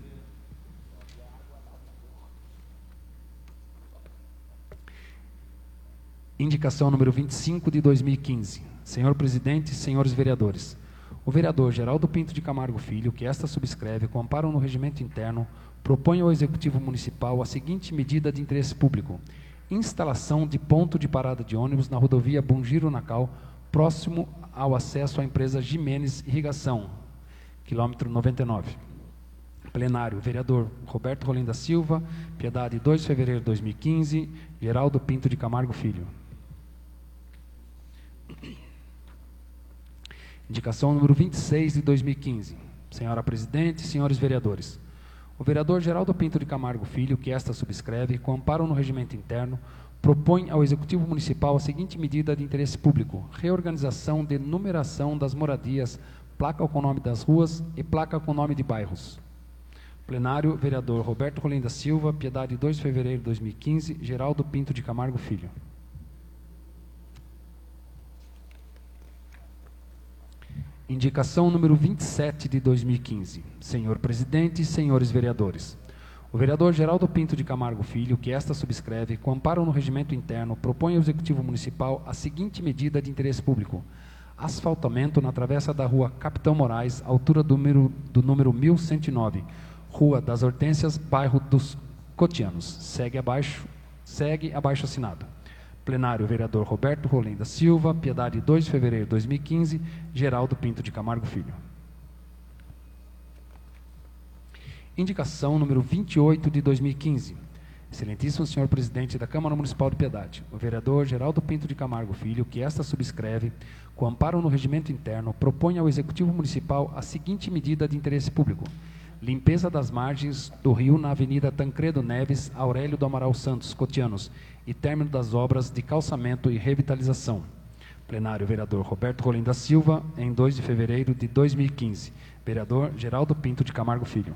Indicação número 25 de 2015. Senhor presidente, senhores vereadores, o vereador Geraldo Pinto de Camargo Filho, que esta subscreve, com amparo no regimento interno, propõe ao Executivo Municipal a seguinte medida de interesse público: instalação de ponto de parada de ônibus na rodovia Bungiro-Nacal, próximo ao acesso à empresa Jimenez Irrigação, quilômetro 99. Plenário, vereador Roberto Rolim da Silva, Piedade, 2 de fevereiro de 2015. Geraldo Pinto de Camargo Filho. Indicação número 26 de 2015. Senhora presidente, senhores vereadores, o vereador Geraldo Pinto de Camargo Filho, que esta subscreve, com amparo no regimento interno, propõe ao Executivo Municipal a seguinte medida de interesse público: reorganização de numeração das moradias, placa com o nome das ruas e placa com o nome de bairros. Plenário, vereador Roberto Rolim da Silva, Piedade, 2 de fevereiro de 2015. Geraldo Pinto de Camargo Filho. Indicação número 27 de 2015. Senhor presidente, senhores vereadores, o vereador Geraldo Pinto de Camargo Filho, que esta subscreve, com amparo no regimento interno, propõe ao Executivo Municipal a seguinte medida de interesse público: asfaltamento na travessa da rua Capitão Moraes, altura do número 1109, Rua das Hortênsias, bairro dos Cotianos. Segue abaixo assinado. Plenário, vereador Roberto Rolim da Silva, Piedade, 2 de fevereiro de 2015. Geraldo Pinto de Camargo Filho. Indicação número 28 de 2015. Excelentíssimo senhor presidente da Câmara Municipal de Piedade, o vereador Geraldo Pinto de Camargo Filho, que esta subscreve, com amparo no regimento interno, propõe ao Executivo Municipal a seguinte medida de interesse público: limpeza das margens do rio na Avenida Tancredo Neves, Aurélio do Amaral Santos, Cotianos, e término das obras de calçamento e revitalização. Plenário, vereador Roberto Rolim da Silva, em 2 de fevereiro de 2015. Vereador Geraldo Pinto de Camargo Filho.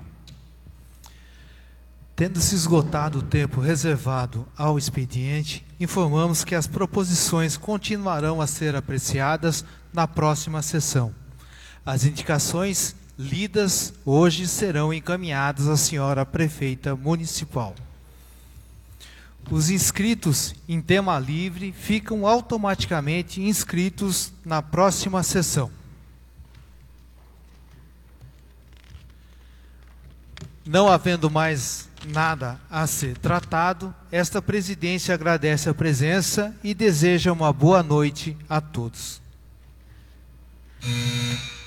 Tendo-se esgotado o tempo reservado ao expediente, informamos que as proposições continuarão a ser apreciadas na próxima sessão. As indicações lidas hoje serão encaminhadas à senhora prefeita municipal. Os inscritos em tema livre ficam automaticamente inscritos na próxima sessão. Não havendo mais nada a ser tratado, esta presidência agradece a presença e deseja uma boa noite a todos.